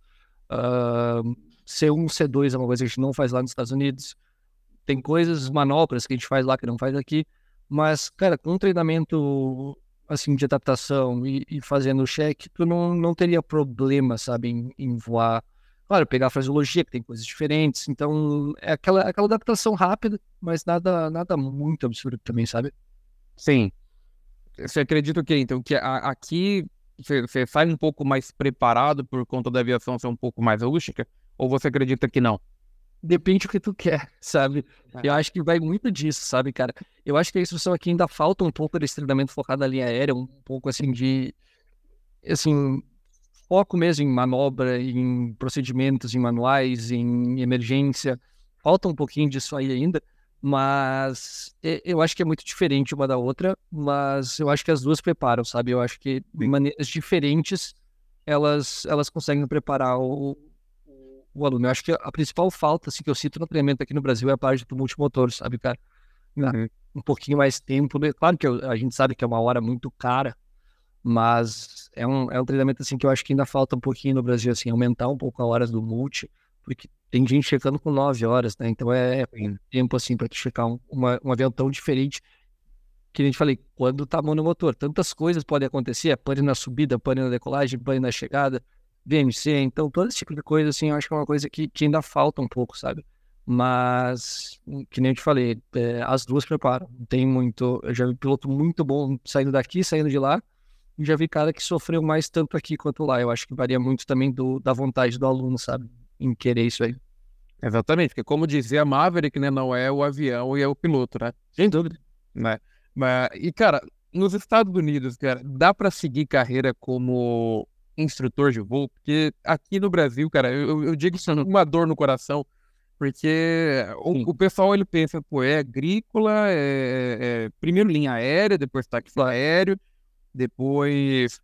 C1, C2 é uma coisa que a gente não faz lá nos Estados Unidos. Tem coisas, manobras que a gente faz lá que não faz aqui. Mas, cara, com um treinamento assim de adaptação e fazendo o check, tu não teria problema, sabe, em voar. Claro, pegar a fraseologia, que tem coisas diferentes. Então, é aquela adaptação rápida, mas nada muito absurdo também, sabe? Sim. Você acredita o quê? Então, que aqui você sai um pouco mais preparado por conta da aviação ser um pouco mais rústica? Ou você acredita que não? Depende do que tu quer, sabe? Eu acho que vai muito disso, sabe, cara? Eu acho que a instrução aqui ainda falta um pouco desse treinamento focado na linha aérea, um pouco assim assim, foco mesmo em manobra, em procedimentos, em manuais, em emergência. Falta um pouquinho disso aí ainda, mas eu acho que é muito diferente uma da outra, mas eu acho que as duas preparam, sabe? Eu acho que de maneiras diferentes elas conseguem preparar o aluno. Eu acho que a principal falta assim, que eu sinto no treinamento aqui no Brasil é a parte do multimotor, sabe, cara? Um pouquinho mais tempo, né? Claro que a gente sabe que é uma hora muito cara, mas é um treinamento assim que eu acho que ainda falta um pouquinho no Brasil, assim, aumentar um pouco as horas do multi, porque tem gente checando com 9 horas, né? Então é tempo assim para tu checar um avião tão diferente, que a gente falei, quando tá monomotor, tantas coisas podem acontecer, pane na subida, pane na decolagem, pane na chegada, VMC, então todo esse tipo de coisa, assim, eu acho que é uma coisa que ainda falta um pouco, sabe? Mas, que nem eu te falei, as duas preparam, tem muito, eu já vi piloto muito bom saindo daqui, saindo de lá, e já vi cara que sofreu mais tanto aqui quanto lá. Eu acho que varia muito também da vontade do aluno, sabe? Em querer isso aí. Exatamente, porque como dizia a Maverick, né, não é o avião e é o piloto, né? Sem dúvida. Né? E, cara, nos Estados Unidos, cara, dá para seguir carreira como instrutor de voo? Porque aqui no Brasil, cara, eu digo isso uma dor no coração, porque o pessoal, ele pensa, pô, é agrícola, primeiro linha aérea, depois táxi aéreo, depois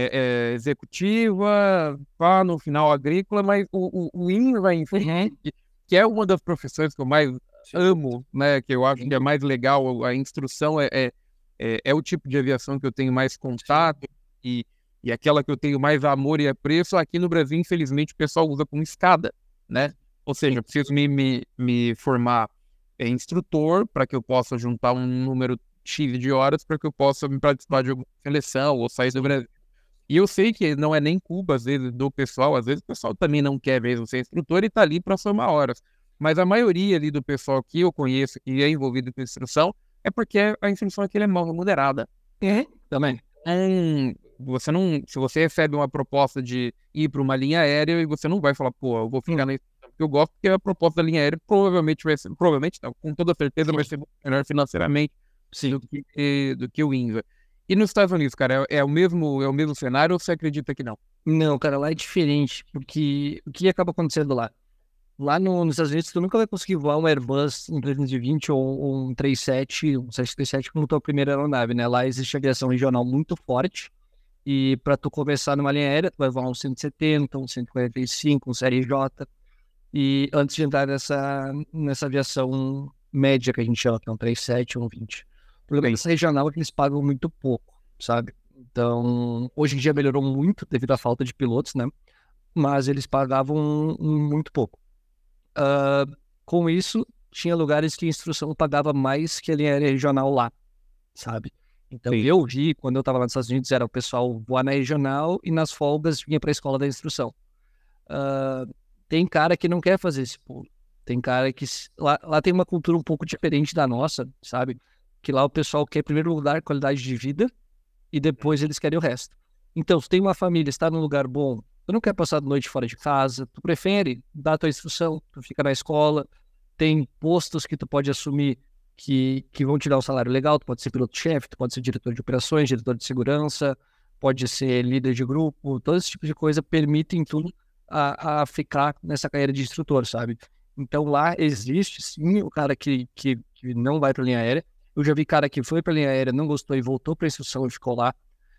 executiva, pá, no final agrícola, mas o INRA, enfim, que é uma das profissões que eu mais amo, né, que eu acho que é mais legal, a instrução é o tipo de aviação que eu tenho mais contato e aquela que eu tenho mais amor e apreço. Aqui no Brasil, infelizmente, o pessoal usa como escada, né? Ou seja, eu preciso me formar instrutor para que eu possa juntar um número X de horas para que eu possa me participar de alguma seleção ou sair do Brasil. E eu sei que não é nem culpa, às vezes, do pessoal. Às vezes o pessoal também não quer mesmo ser instrutor e está ali para somar horas. Mas a maioria ali do pessoal que eu conheço, que é envolvido com instrução, é porque a instrução aqui é mal remunerada. Também. Você não, se você recebe uma proposta de ir para uma linha aérea e você não vai falar, pô, eu vou ficar na instrução porque eu gosto, porque a proposta da linha aérea provavelmente vai ser, provavelmente não, com toda certeza vai ser melhor financeiramente Sim. do que o INVA. E nos Estados Unidos, cara, é o mesmo cenário ou você acredita que não? Não, cara, lá é diferente, porque o que acaba acontecendo lá? Lá nos Estados Unidos, tu nunca vai conseguir voar um Airbus, um 320 ou um 37, um 737 como tua primeira aeronave, né? Lá existe aviação regional muito forte, e para tu começar numa linha aérea, tu vai voar um 170, um 145, um série J, e antes de entrar nessa aviação média que a gente chama, que é um 37 ou um 20. O problema dessa regional é que eles pagam muito pouco, sabe? Então, hoje em dia melhorou muito devido à falta de pilotos, né? Mas eles pagavam muito pouco. Com isso, tinha lugares que a instrução pagava mais que a linha aérea regional lá, sabe? Então, eu vi, quando eu estava lá nos Estados Unidos, era o pessoal voar na regional e nas folgas vinha para a escola da instrução. Tem cara que não quer fazer esse pulo. Tem cara que... Lá tem uma cultura um pouco diferente da nossa, sabe? Que lá o pessoal quer, em primeiro lugar, qualidade de vida e depois eles querem o resto. Então, se tem uma família, está num lugar bom, tu não quer passar a noite fora de casa, tu prefere dar a tua instrução, tu fica na escola, tem postos que tu pode assumir que vão te dar um salário legal, tu pode ser piloto-chefe, tu pode ser diretor de operações, diretor de segurança, pode ser líder de grupo, todo esse tipo de coisa permitem tudo a ficar nessa carreira de instrutor, sabe? Então lá existe sim o cara que não vai para linha aérea. Eu já vi cara que foi para linha aérea, não gostou e voltou para instrução e ficou lá.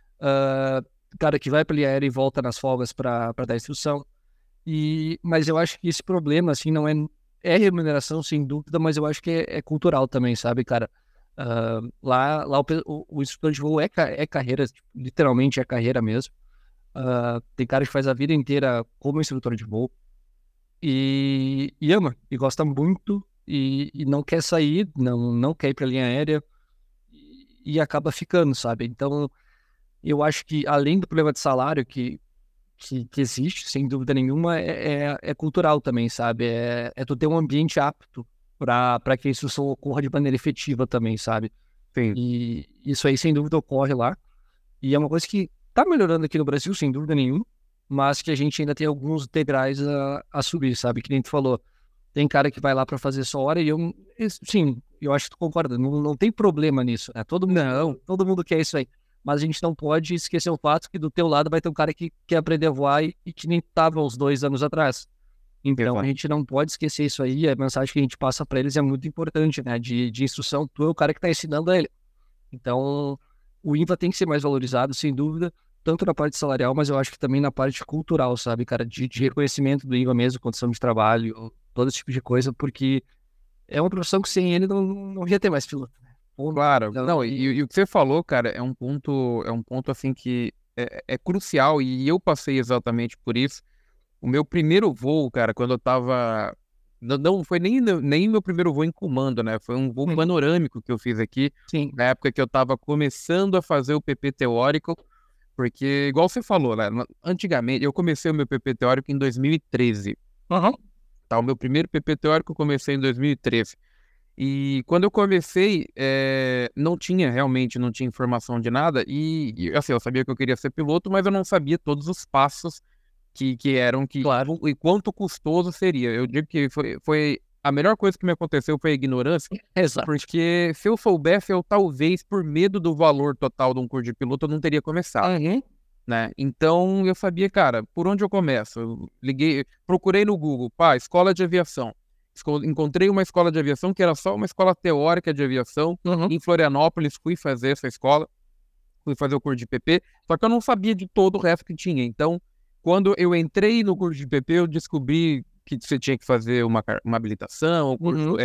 Cara que vai para linha aérea e volta nas folgas para dar instrução. Mas eu acho que esse problema, assim, não é remuneração, sem dúvida, mas eu acho que é cultural também, sabe, cara? Lá o instrutor de voo é carreira, tipo, literalmente é carreira mesmo. Tem cara que faz a vida inteira como instrutor de voo e ama, e gosta muito e não quer sair, não quer ir para linha aérea e acaba ficando, sabe? Então, eu acho que além do problema de salário que existe, sem dúvida nenhuma, é cultural também, sabe? É tu ter um ambiente apto para que a instrução ocorra de maneira efetiva também, sabe? Sim. E isso aí, sem dúvida, ocorre lá. E é uma coisa que tá melhorando aqui no Brasil, sem dúvida nenhuma, mas que a gente ainda tem alguns degraus a subir, sabe? Que nem tu falou. Tem cara que vai lá para fazer só hora e sim, eu acho que tu concorda, não tem problema nisso, né? Todo mundo quer isso aí. Mas a gente não pode esquecer o fato que do teu lado vai ter um cara que quer aprender a voar e que nem estava uns 2 anos atrás. Então a gente não pode esquecer isso aí, a mensagem que a gente passa para eles é muito importante, né? De instrução, tu é o cara que está ensinando a ele. Então o INVA tem que ser mais valorizado, sem dúvida, tanto na parte salarial, mas eu acho que também na parte cultural, sabe, cara? De reconhecimento do INVA mesmo, condição de trabalho, todo esse tipo de coisa, porque é uma profissão que sem ele não ia ter mais piloto. Claro, não, e o que você falou, cara, é um ponto assim que é crucial e eu passei exatamente por isso. O meu primeiro voo, cara, quando eu tava, não foi nem meu primeiro voo em comando, né? Foi um voo panorâmico que eu fiz aqui, Sim. na época que eu tava começando a fazer o PP teórico, porque igual você falou, né? Antigamente, eu comecei o meu PP teórico em 2013. Tá, o meu primeiro PP teórico eu comecei em 2013. E quando eu comecei, não tinha informação de nada. Assim, eu sabia que eu queria ser piloto, mas eu não sabia todos os passos que eram, Claro. e quanto custoso seria. Eu digo que foi a melhor coisa que me aconteceu foi a ignorância, Exato. porque se eu soubesse, eu talvez, por medo do valor total de um curso de piloto, eu não teria começado. Né? Então eu sabia, cara, por onde eu começo? Eu procurei no Google, escola de aviação. Encontrei uma escola de aviação que era só uma escola teórica de aviação em Florianópolis. Fui fazer essa escola, fui fazer o curso de PP, só que eu não sabia de todo o resto que tinha. Então, quando eu entrei no curso de PP, eu descobri que você tinha que fazer uma habilitação, o curso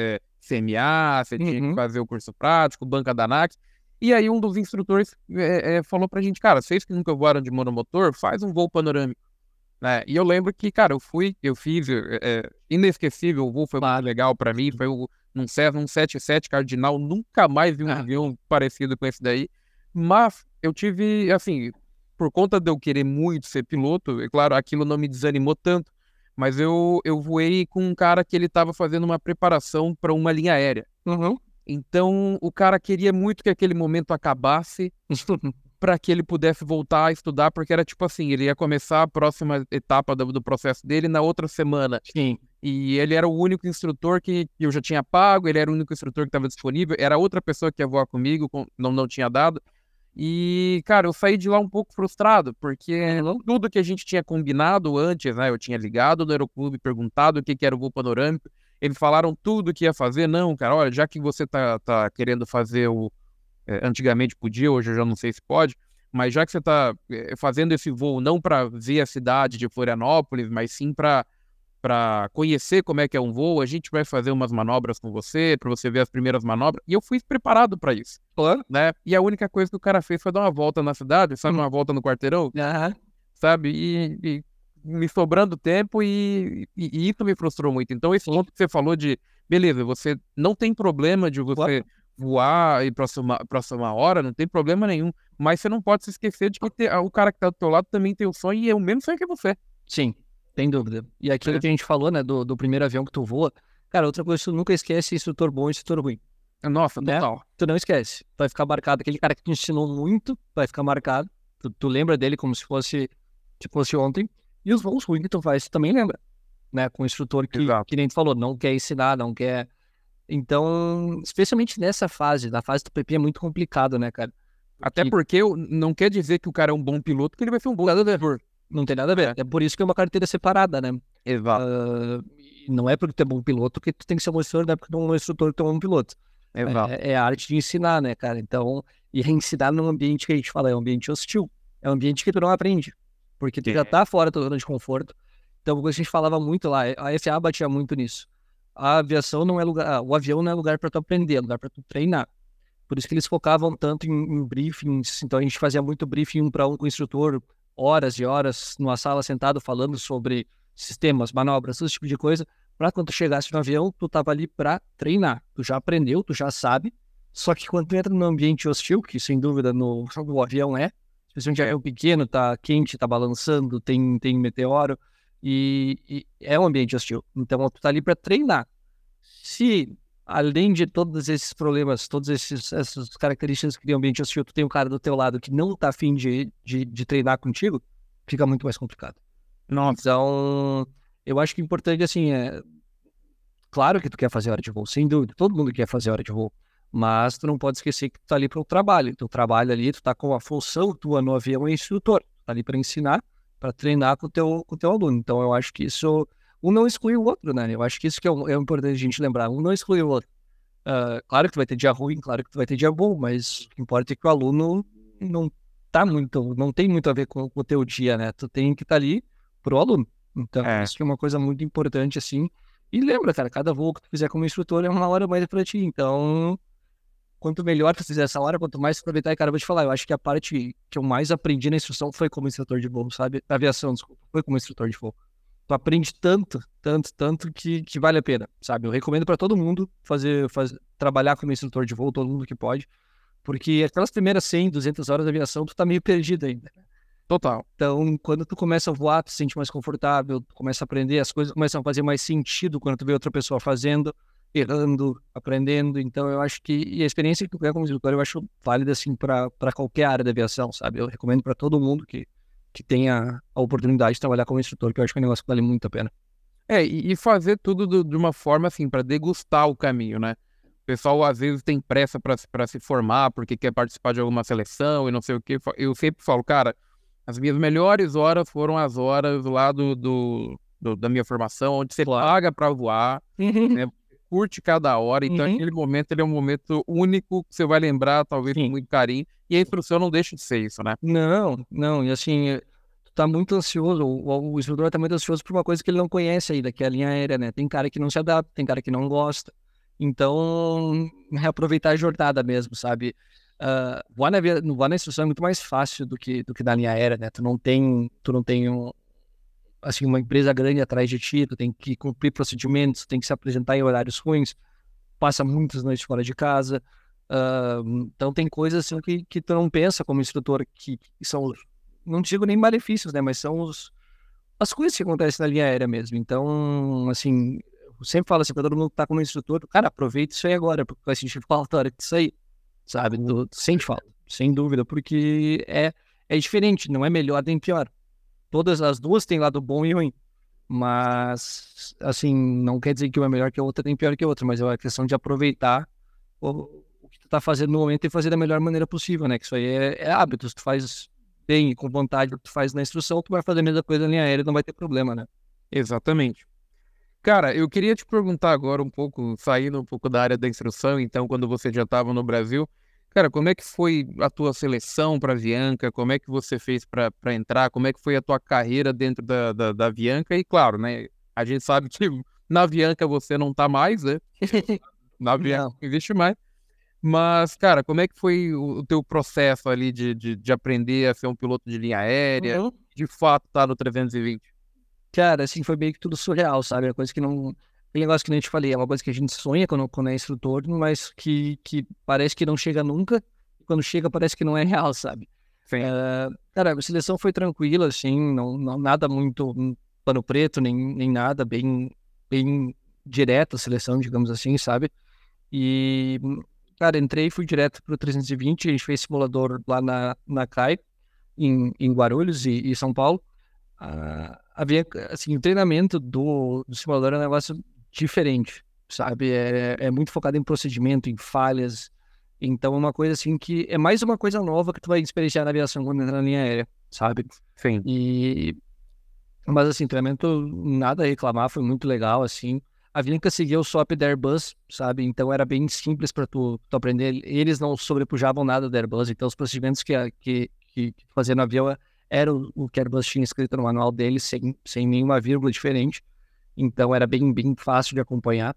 CMA, você tinha que fazer o curso prático, banca da ANAC. E aí um dos instrutores falou pra gente, cara, vocês que nunca voaram de monomotor, faz um voo panorâmico. Né? E eu lembro que, cara, eu fiz, inesquecível, o voo foi muito legal pra mim, foi num Cessna 177 Cardinal, nunca mais vi um avião parecido com esse daí, mas eu tive, assim, por conta de eu querer muito ser piloto, é claro, aquilo não me desanimou tanto, mas eu voei com um cara que ele tava fazendo uma preparação para uma linha aérea. Então, o cara queria muito que aquele momento acabasse para que ele pudesse voltar a estudar, porque era tipo assim, ele ia começar a próxima etapa do processo dele na outra semana. Sim. E ele era o único instrutor que eu já tinha pago, ele era o único instrutor que estava disponível, era outra pessoa que ia voar comigo, não tinha dado. E, cara, eu saí de lá um pouco frustrado, porque tudo que a gente tinha combinado antes, né? Eu tinha ligado no aeroclube, perguntado o que era o voo panorâmico, eles falaram tudo que ia fazer. Não, cara, olha, já que você tá querendo fazer antigamente podia, hoje eu já não sei se pode, mas já que você está fazendo esse voo não para ver a cidade de Florianópolis, mas sim para conhecer como é que é um voo, a gente vai fazer umas manobras com você, para você ver as primeiras manobras, e eu fui preparado para isso, né? E a única coisa que o cara fez foi dar uma volta na cidade, sabe, uma volta no quarteirão, sabe, e me sobrando tempo, e isso me frustrou muito. Então esse ponto que você falou de, beleza, você não tem problema de você voar e próxima hora, não tem problema nenhum, mas você não pode se esquecer de que o cara que tá do teu lado também tem o sonho, e é o mesmo sonho que você. Sim, sem dúvida. E aquilo que a gente falou, né, do primeiro avião que tu voa, cara, outra coisa que tu nunca esquece é instrutor bom e instrutor ruim. Nossa, né? total. Tu não esquece. Vai ficar marcado. Aquele cara que te ensinou muito vai ficar marcado. Tu lembra dele como se fosse ontem. E os voos ruins que tu faz, tu também lembra. Né? Com o instrutor que nem tu falou, não quer ensinar, não quer... Então, especialmente nessa fase, na fase do PP é muito complicado, né, cara? Até porque não quer dizer que o cara é um bom piloto, que ele vai ser um bom piloto. Não tem nada a ver. É por isso que é uma carteira separada, né? Exato. Não é porque tu é bom piloto que tu tem que ser um instrutor, não é porque tu é um instrutor que tu é um piloto. É a arte de ensinar, né, cara? Então, e ensinar num ambiente que a gente fala, é um ambiente hostil. É um ambiente que tu não aprende. Porque tu já tá fora da tua zona de conforto. Então, a gente falava muito lá, a FAA batia muito nisso. A aviação não é lugar, o avião não é lugar para tu aprender, é lugar para tu treinar. Por isso que eles focavam tanto em briefings. Então, a gente fazia muito briefing 1 para 1 com o instrutor, horas e horas numa sala sentado falando sobre sistemas, manobras, esse tipo de coisa. Para quando tu chegasse no avião, tu tava ali para treinar. Tu já aprendeu, tu já sabe. Só que quando tu entra num ambiente hostil, que sem dúvida no avião especialmente avião pequeno, tá quente, tá balançando, tem meteoro, e é um ambiente hostil. Então tu tá ali para treinar. Se, além de todos esses problemas, essas características que tem um ambiente hostil, tu tem um cara do teu lado que não tá afim de treinar contigo, fica muito mais complicado. Nossa. Então, eu acho que o importante, assim, claro que tu quer fazer hora de voo, sem dúvida, todo mundo quer fazer hora de voo, mas tu não pode esquecer que tu tá ali para o trabalho. Tu trabalha ali, tu tá com a função tua no avião, é instrutor, tu tá ali para ensinar, para treinar com o teu aluno. Então, eu acho que isso, um não exclui o outro, né? Eu acho que isso que é importante a gente lembrar, um não exclui o outro. Claro que tu vai ter dia ruim, claro que tu vai ter dia bom, mas o que importa é que o aluno não tem muito a ver com o teu dia, né? Tu tem que estar ali pro aluno. Então, isso é uma coisa muito importante, assim. E lembra, cara, cada voo que tu fizer como instrutor é uma hora mais pra ti. Então, quanto melhor tu fizer essa hora, quanto mais tu aproveitar. E, cara, eu vou te falar, eu acho que a parte que eu mais aprendi na instrução foi como instrutor de voo, sabe? Na aviação, desculpa, foi como instrutor de voo. Tu aprende tanto que vale a pena, sabe? Eu recomendo pra todo mundo trabalhar como instrutor de voo, todo mundo que pode. Porque aquelas primeiras 100, 200 horas de aviação, tu tá meio perdido ainda. Total. Então, quando tu começa a voar, tu se sente mais confortável, tu começa a aprender, as coisas começam a fazer mais sentido quando tu vê outra pessoa fazendo, errando, aprendendo. Então, eu acho que... E a experiência que tu quer como instrutor, eu acho válida, assim, para qualquer área da aviação, sabe? Eu recomendo para todo mundo que tenha a oportunidade de trabalhar como instrutor, que eu acho que é um negócio que vale muito a pena. E fazer tudo de uma forma, assim, para degustar o caminho, né? O pessoal, às vezes, tem pressa para se formar, porque quer participar de alguma seleção e não sei o quê. Eu sempre falo, cara, as minhas melhores horas foram as horas lá da minha formação, onde você paga para voar, né? Curte cada hora. Então, aquele momento, ele é um momento único que você vai lembrar, talvez, com muito carinho. E a instrução não deixa de ser isso, né? Não. E assim, tu tá muito ansioso, o instrutor tá muito ansioso por uma coisa que ele não conhece ainda, que é a linha aérea, né? Tem cara que não se adapta, tem cara que não gosta. Então, reaproveitar a jornada mesmo, sabe? Voar na instrução é muito mais fácil do que na linha aérea, né? Tu não tem assim, uma empresa grande atrás de ti, tu tem que cumprir procedimentos, tem que se apresentar em horários ruins, passa muitas noites fora de casa. Então tem coisas assim que tu não pensa como instrutor, que são, não digo nem malefícios, né? Mas são as coisas que acontecem na linha aérea mesmo. Então, assim, sempre falo assim, pra todo mundo que tá como instrutor, cara, aproveita isso aí agora, porque vai sentir falta a hora que sair, sabe? Tu sente falta, sem dúvida, porque é diferente, não é melhor nem pior. Todas as duas têm lado bom e ruim, mas, assim, não quer dizer que uma é melhor que a outra, nem pior que a outra, mas é uma questão de aproveitar o que tu tá fazendo no momento e fazer da melhor maneira possível, né? Que isso aí é hábito, se tu faz bem e com vontade o que tu faz na instrução, tu vai fazer a mesma coisa na linha aérea, não vai ter problema, né? Exatamente. Cara, eu queria te perguntar agora um pouco, saindo um pouco da área da instrução, então, quando você já estava no Brasil, cara, como é que foi a tua seleção para a Avianca? Como é que você fez para entrar? Como é que foi a tua carreira dentro da Avianca? E claro, né, a gente sabe que na Avianca você não tá mais, né? Na Avianca Não. não existe mais. Mas, cara, como é que foi o teu processo ali de aprender a ser um piloto de linha aérea, Uhum. de fato tá no 320? Cara, assim, foi meio que tudo surreal, sabe? É uma coisa que não. Aquele negócio que nem eu te falei, é uma coisa que a gente sonha quando é instrutor, mas que parece que não chega nunca, e quando chega parece que não é real, sabe? Sim, Cara, a seleção foi tranquila, assim, nada muito pano preto, nem nada, bem direto a seleção, digamos assim, sabe? E, cara, entrei e fui direto pro 320, a gente fez simulador lá na CAI, em Guarulhos e São Paulo. Havia, assim, o treinamento do simulador é um negócio diferente, sabe? É muito focado em procedimento, em falhas. Então, é uma coisa assim que é mais uma coisa nova que tu vai experienciar na aviação quando entrar na linha aérea, sabe? sim. E, mas, assim, treinamento, nada a reclamar, foi muito legal, assim. A Avianca seguia o SOP da Airbus, sabe? Então, era bem simples para tu aprender. Eles não sobrepujavam nada da Airbus, então os procedimentos que fazia no avião era o que a Airbus tinha escrito no manual deles, sem nenhuma vírgula diferente. Então, era bem fácil de acompanhar.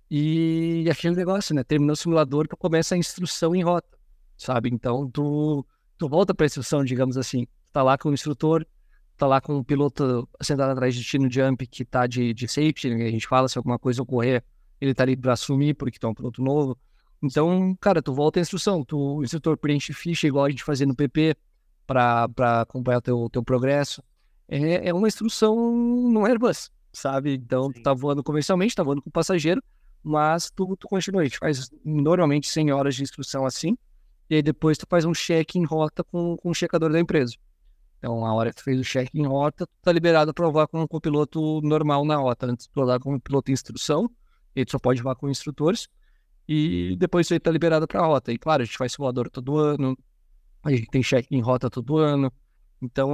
E aquele negócio, né? Terminou o simulador, tu começa a instrução em rota, sabe? Então, tu volta para a instrução, digamos assim. Tu tá lá com o instrutor, tá lá com o piloto sentado atrás de ti no jump que tá de safety, né? A gente fala se alguma coisa ocorrer, ele tá ali para assumir porque tu é um piloto novo. Então, cara, tu volta à instrução, o instrutor preenche ficha igual a gente fazia no PP para acompanhar o teu progresso. É uma instrução no Airbus, sabe? Então, tu Sim. tá voando comercialmente, tá voando com passageiro, mas tu continua, a gente faz normalmente 100 horas de instrução assim, e aí depois tu faz um check em rota com o checador da empresa. Então, a hora que tu fez o check em rota, tu tá liberado para voar com o piloto normal na rota. Antes de tu voar com o piloto em instrução, e tu só pode voar com instrutores, e depois tu tá liberado para a rota. E claro, a gente faz simulador todo ano, a gente tem check em rota todo ano, então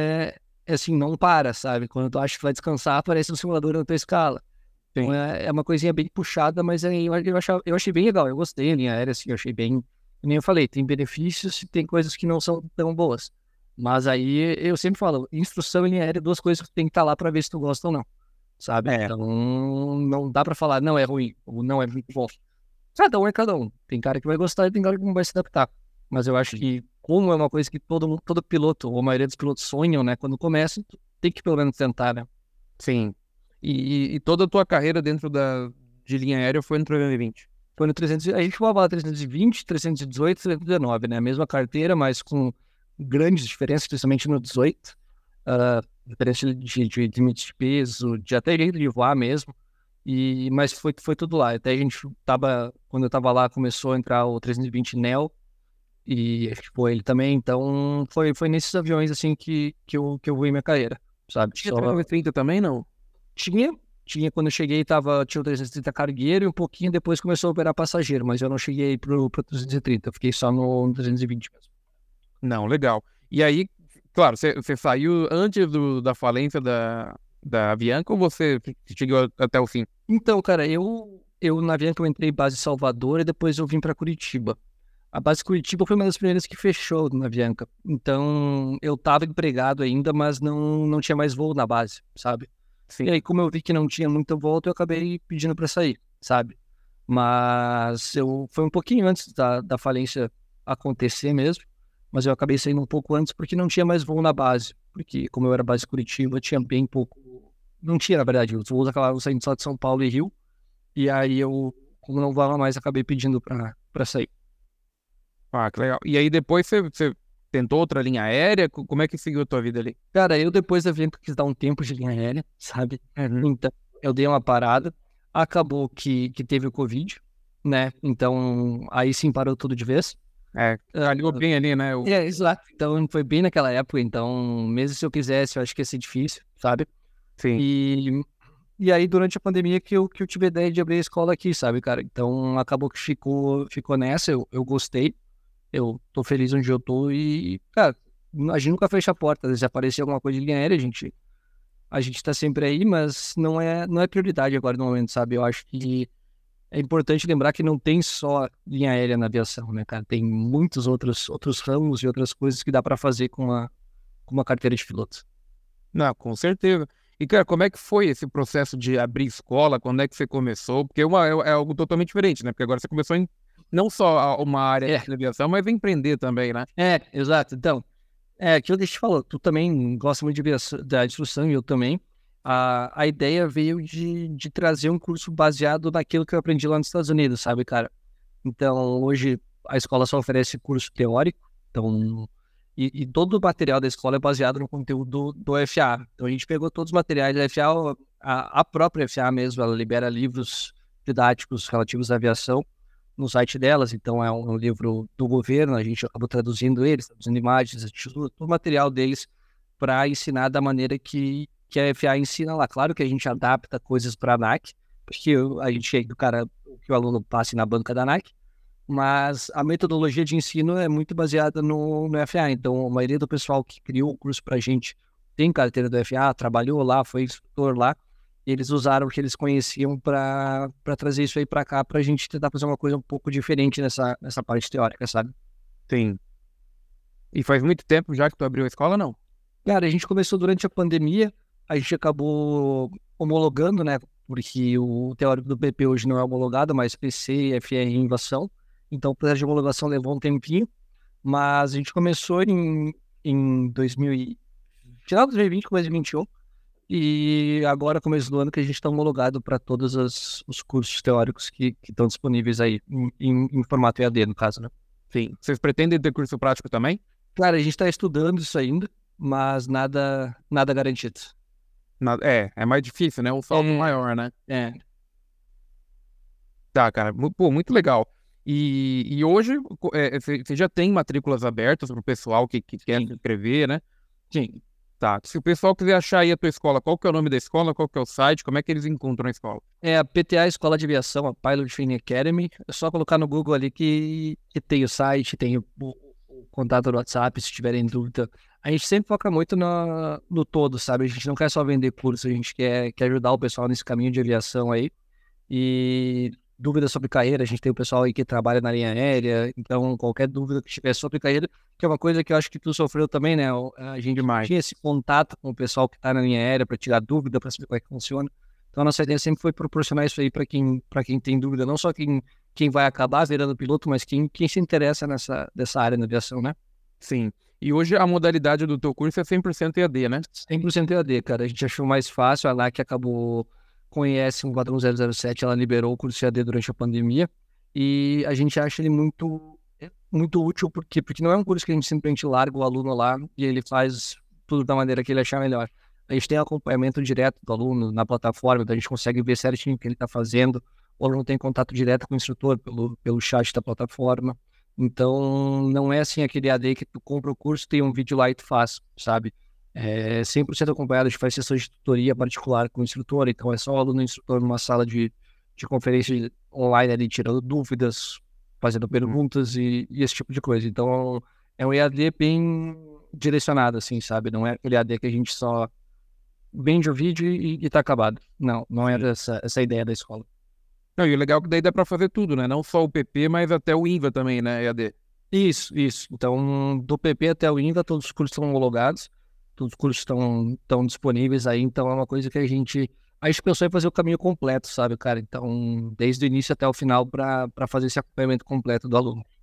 é assim, não para, sabe? Quando tu acha que vai descansar, aparece um simulador na tua escala. Então Sim. é uma coisinha bem puxada, mas eu achei bem legal. Eu gostei da linha aérea, assim, eu achei bem. Nem eu falei, tem benefícios e tem coisas que não são tão boas. Mas aí eu sempre falo, instrução e linha aérea, duas coisas que tu tem que estar lá para ver se tu gosta ou não, sabe? É, Então não dá para falar, não é ruim, ou não é muito bom. Cada um é cada um. Tem cara que vai gostar e tem cara que não vai se adaptar. Mas eu acho que, como é uma coisa que todo piloto, ou a maioria dos pilotos sonham, né? Quando começa, tu tem que pelo menos tentar, né? sim. E toda a tua carreira dentro de linha aérea foi no 320? Foi no 300, a gente voava 320, 318, 319, né? A mesma carteira, mas com grandes diferenças, principalmente no 18. Diferença de limite de peso, de até jeito de voar mesmo. Mas foi tudo lá. Até a gente tava, quando eu tava lá, começou a entrar o 320 Neo, e acho que foi ele também. Então foi nesses aviões assim que eu voei minha carreira, sabe? Tinha 330 também, não? Tinha, tinha quando eu cheguei, tinha o 330 cargueiro e um pouquinho depois começou a operar passageiro, mas eu não cheguei pro 330, eu fiquei só no 320 mesmo. Não, legal. E aí, claro, você saiu antes da falência da Avianca ou você chegou até o fim? Então, cara, eu na Avianca eu entrei base Salvador e depois eu vim para Curitiba. A base Curitiba foi uma das primeiras que fechou na Avianca. Então, eu tava empregado ainda, mas não tinha mais voo na base, sabe? Sim. E aí, como eu vi que não tinha muita volta, eu acabei pedindo para sair, sabe? Mas foi um pouquinho antes da falência acontecer mesmo, mas eu acabei saindo um pouco antes porque não tinha mais voo na base. Porque, como eu era base Curitiba, tinha bem pouco. Não tinha, na verdade, os voos acabavam saindo só de São Paulo e Rio. E aí como não voava mais, acabei pedindo para sair. Ah, que legal. E aí depois você tentou outra linha aérea? Como é que seguiu a tua vida ali? Cara, eu depois da Avianca quis dar um tempo de linha aérea, sabe? Uhum. Então, eu dei uma parada. acabou que teve o Covid, né? Então, aí sim parou tudo de vez. Calhou bem ali, né? Exato. Então, foi bem naquela época. Então, mesmo se eu quisesse, eu acho que ia ser difícil, sabe? Sim. E aí, durante a pandemia, que eu tive a ideia de abrir a escola aqui, sabe, cara? Então, acabou que ficou nessa. Eu gostei. Eu tô feliz onde eu tô e, cara, a gente nunca fecha a porta. Se aparecer alguma coisa de linha aérea, a gente tá sempre aí, mas não é prioridade agora no momento, sabe? Eu acho que é importante lembrar que não tem só linha aérea na aviação, né, cara? Tem muitos outros ramos e outras coisas que dá para fazer com uma carteira de piloto. Não, com certeza. E, cara, como é que foi esse processo de abrir escola? Quando é que você começou? Porque é algo totalmente diferente, né? Porque agora você começou em não só uma área de aviação, mas empreender também, né? Exato. Então, aquilo que a gente falou, tu também gosta muito de da instrução e eu também. A ideia veio de trazer um curso baseado naquilo que eu aprendi lá nos Estados Unidos, sabe, cara? Então, hoje a escola só oferece curso teórico, então, e todo o material da escola é baseado no conteúdo do FA. Então, a gente pegou todos os materiais da FA, a própria FA mesmo, ela libera livros didáticos relativos à aviação no site delas, então é um livro do governo, a gente acabou traduzindo eles, traduzindo imagens, todo o material deles para ensinar da maneira que a FA ensina lá. Claro que a gente adapta coisas para a ANAC, porque a gente quer que o aluno passe na banca da ANAC, mas a metodologia de ensino é muito baseada no FA. Então, a maioria do pessoal que criou o curso para a gente tem carteira do FA, trabalhou lá, foi instrutor lá, e eles usaram o que eles conheciam para trazer isso aí para cá, para a gente tentar fazer uma coisa um pouco diferente nessa parte teórica, sabe? Sim. E faz muito tempo já que tu abriu a escola, não? Cara, a gente começou durante a pandemia, a gente acabou homologando, né? Porque o teórico do PP hoje não é homologado, mas PC, FR e Invação. Então, o processo de homologação levou um tempinho, mas a gente começou em final de 2020, começo de 2021, e agora, começo do ano, que a gente está homologado para todos os cursos teóricos que estão disponíveis aí, em formato EAD, no caso, né? Sim. Vocês pretendem ter curso prático também? Claro, a gente está estudando isso ainda, mas nada garantido. É mais difícil, né? Um salto maior, né? Tá, cara. Pô, muito legal. E hoje você já tem matrículas abertas para o pessoal que quer se inscrever, né? Sim. Tá. Se o pessoal quiser achar aí a tua escola, qual que é o nome da escola, qual que é o site, como é que eles encontram a escola? É a PTA Escola de Aviação, a Pilot Training Academy. É só colocar no Google ali que tem o site, tem o contato do WhatsApp, se tiverem dúvida. A gente sempre foca muito no todo, sabe? A gente não quer só vender curso, a gente quer ajudar o pessoal nesse caminho de aviação aí. E dúvidas sobre carreira, a gente tem o pessoal aí que trabalha na linha aérea, então qualquer dúvida que tiver sobre carreira, que é uma coisa que eu acho que tu sofreu também, né? A gente tinha esse contato com o pessoal que está na linha aérea para tirar dúvida, para saber como é que funciona. Então a nossa ideia sempre foi proporcionar isso aí para quem tem dúvida, não só quem vai acabar virando piloto, mas quem se interessa dessa área da aviação, né? Sim. E hoje a modalidade do teu curso é 100% EAD, né? 100% EAD, cara. A gente achou mais fácil, a ANAC acabou conhece um 41007, ela liberou o curso EAD durante a pandemia e a gente acha ele muito útil porque não é um curso que a gente simplesmente larga o aluno lá e ele faz tudo da maneira que ele achar melhor. A gente tem acompanhamento direto do aluno na plataforma, então a gente consegue ver certinho o que ele está fazendo. O aluno tem contato direto com o instrutor pelo chat da plataforma. Então, não é assim aquele EAD que tu compra o curso, tem um vídeo lá e tu faz, sabe? É 100% acompanhado, a gente faz sessões de tutoria particular com o instrutor, então é só o aluno e o instrutor numa sala de conferência online ali, tirando dúvidas, fazendo perguntas e esse tipo de coisa. Então, é um EAD bem direcionado, assim, sabe? Não é aquele EAD que a gente só vende o vídeo e tá acabado. Não era essa a ideia da escola. Não, e o legal é que daí dá para fazer tudo, né? Não só o PP, mas até o INVA também, né, EAD? Isso. Então, do PP até o INVA, todos os cursos estão homologados, todos os cursos estão disponíveis aí, então é uma coisa que a gente pensou em fazer o caminho completo, sabe, cara? Então, desde o início até o final, para fazer esse acompanhamento completo do aluno.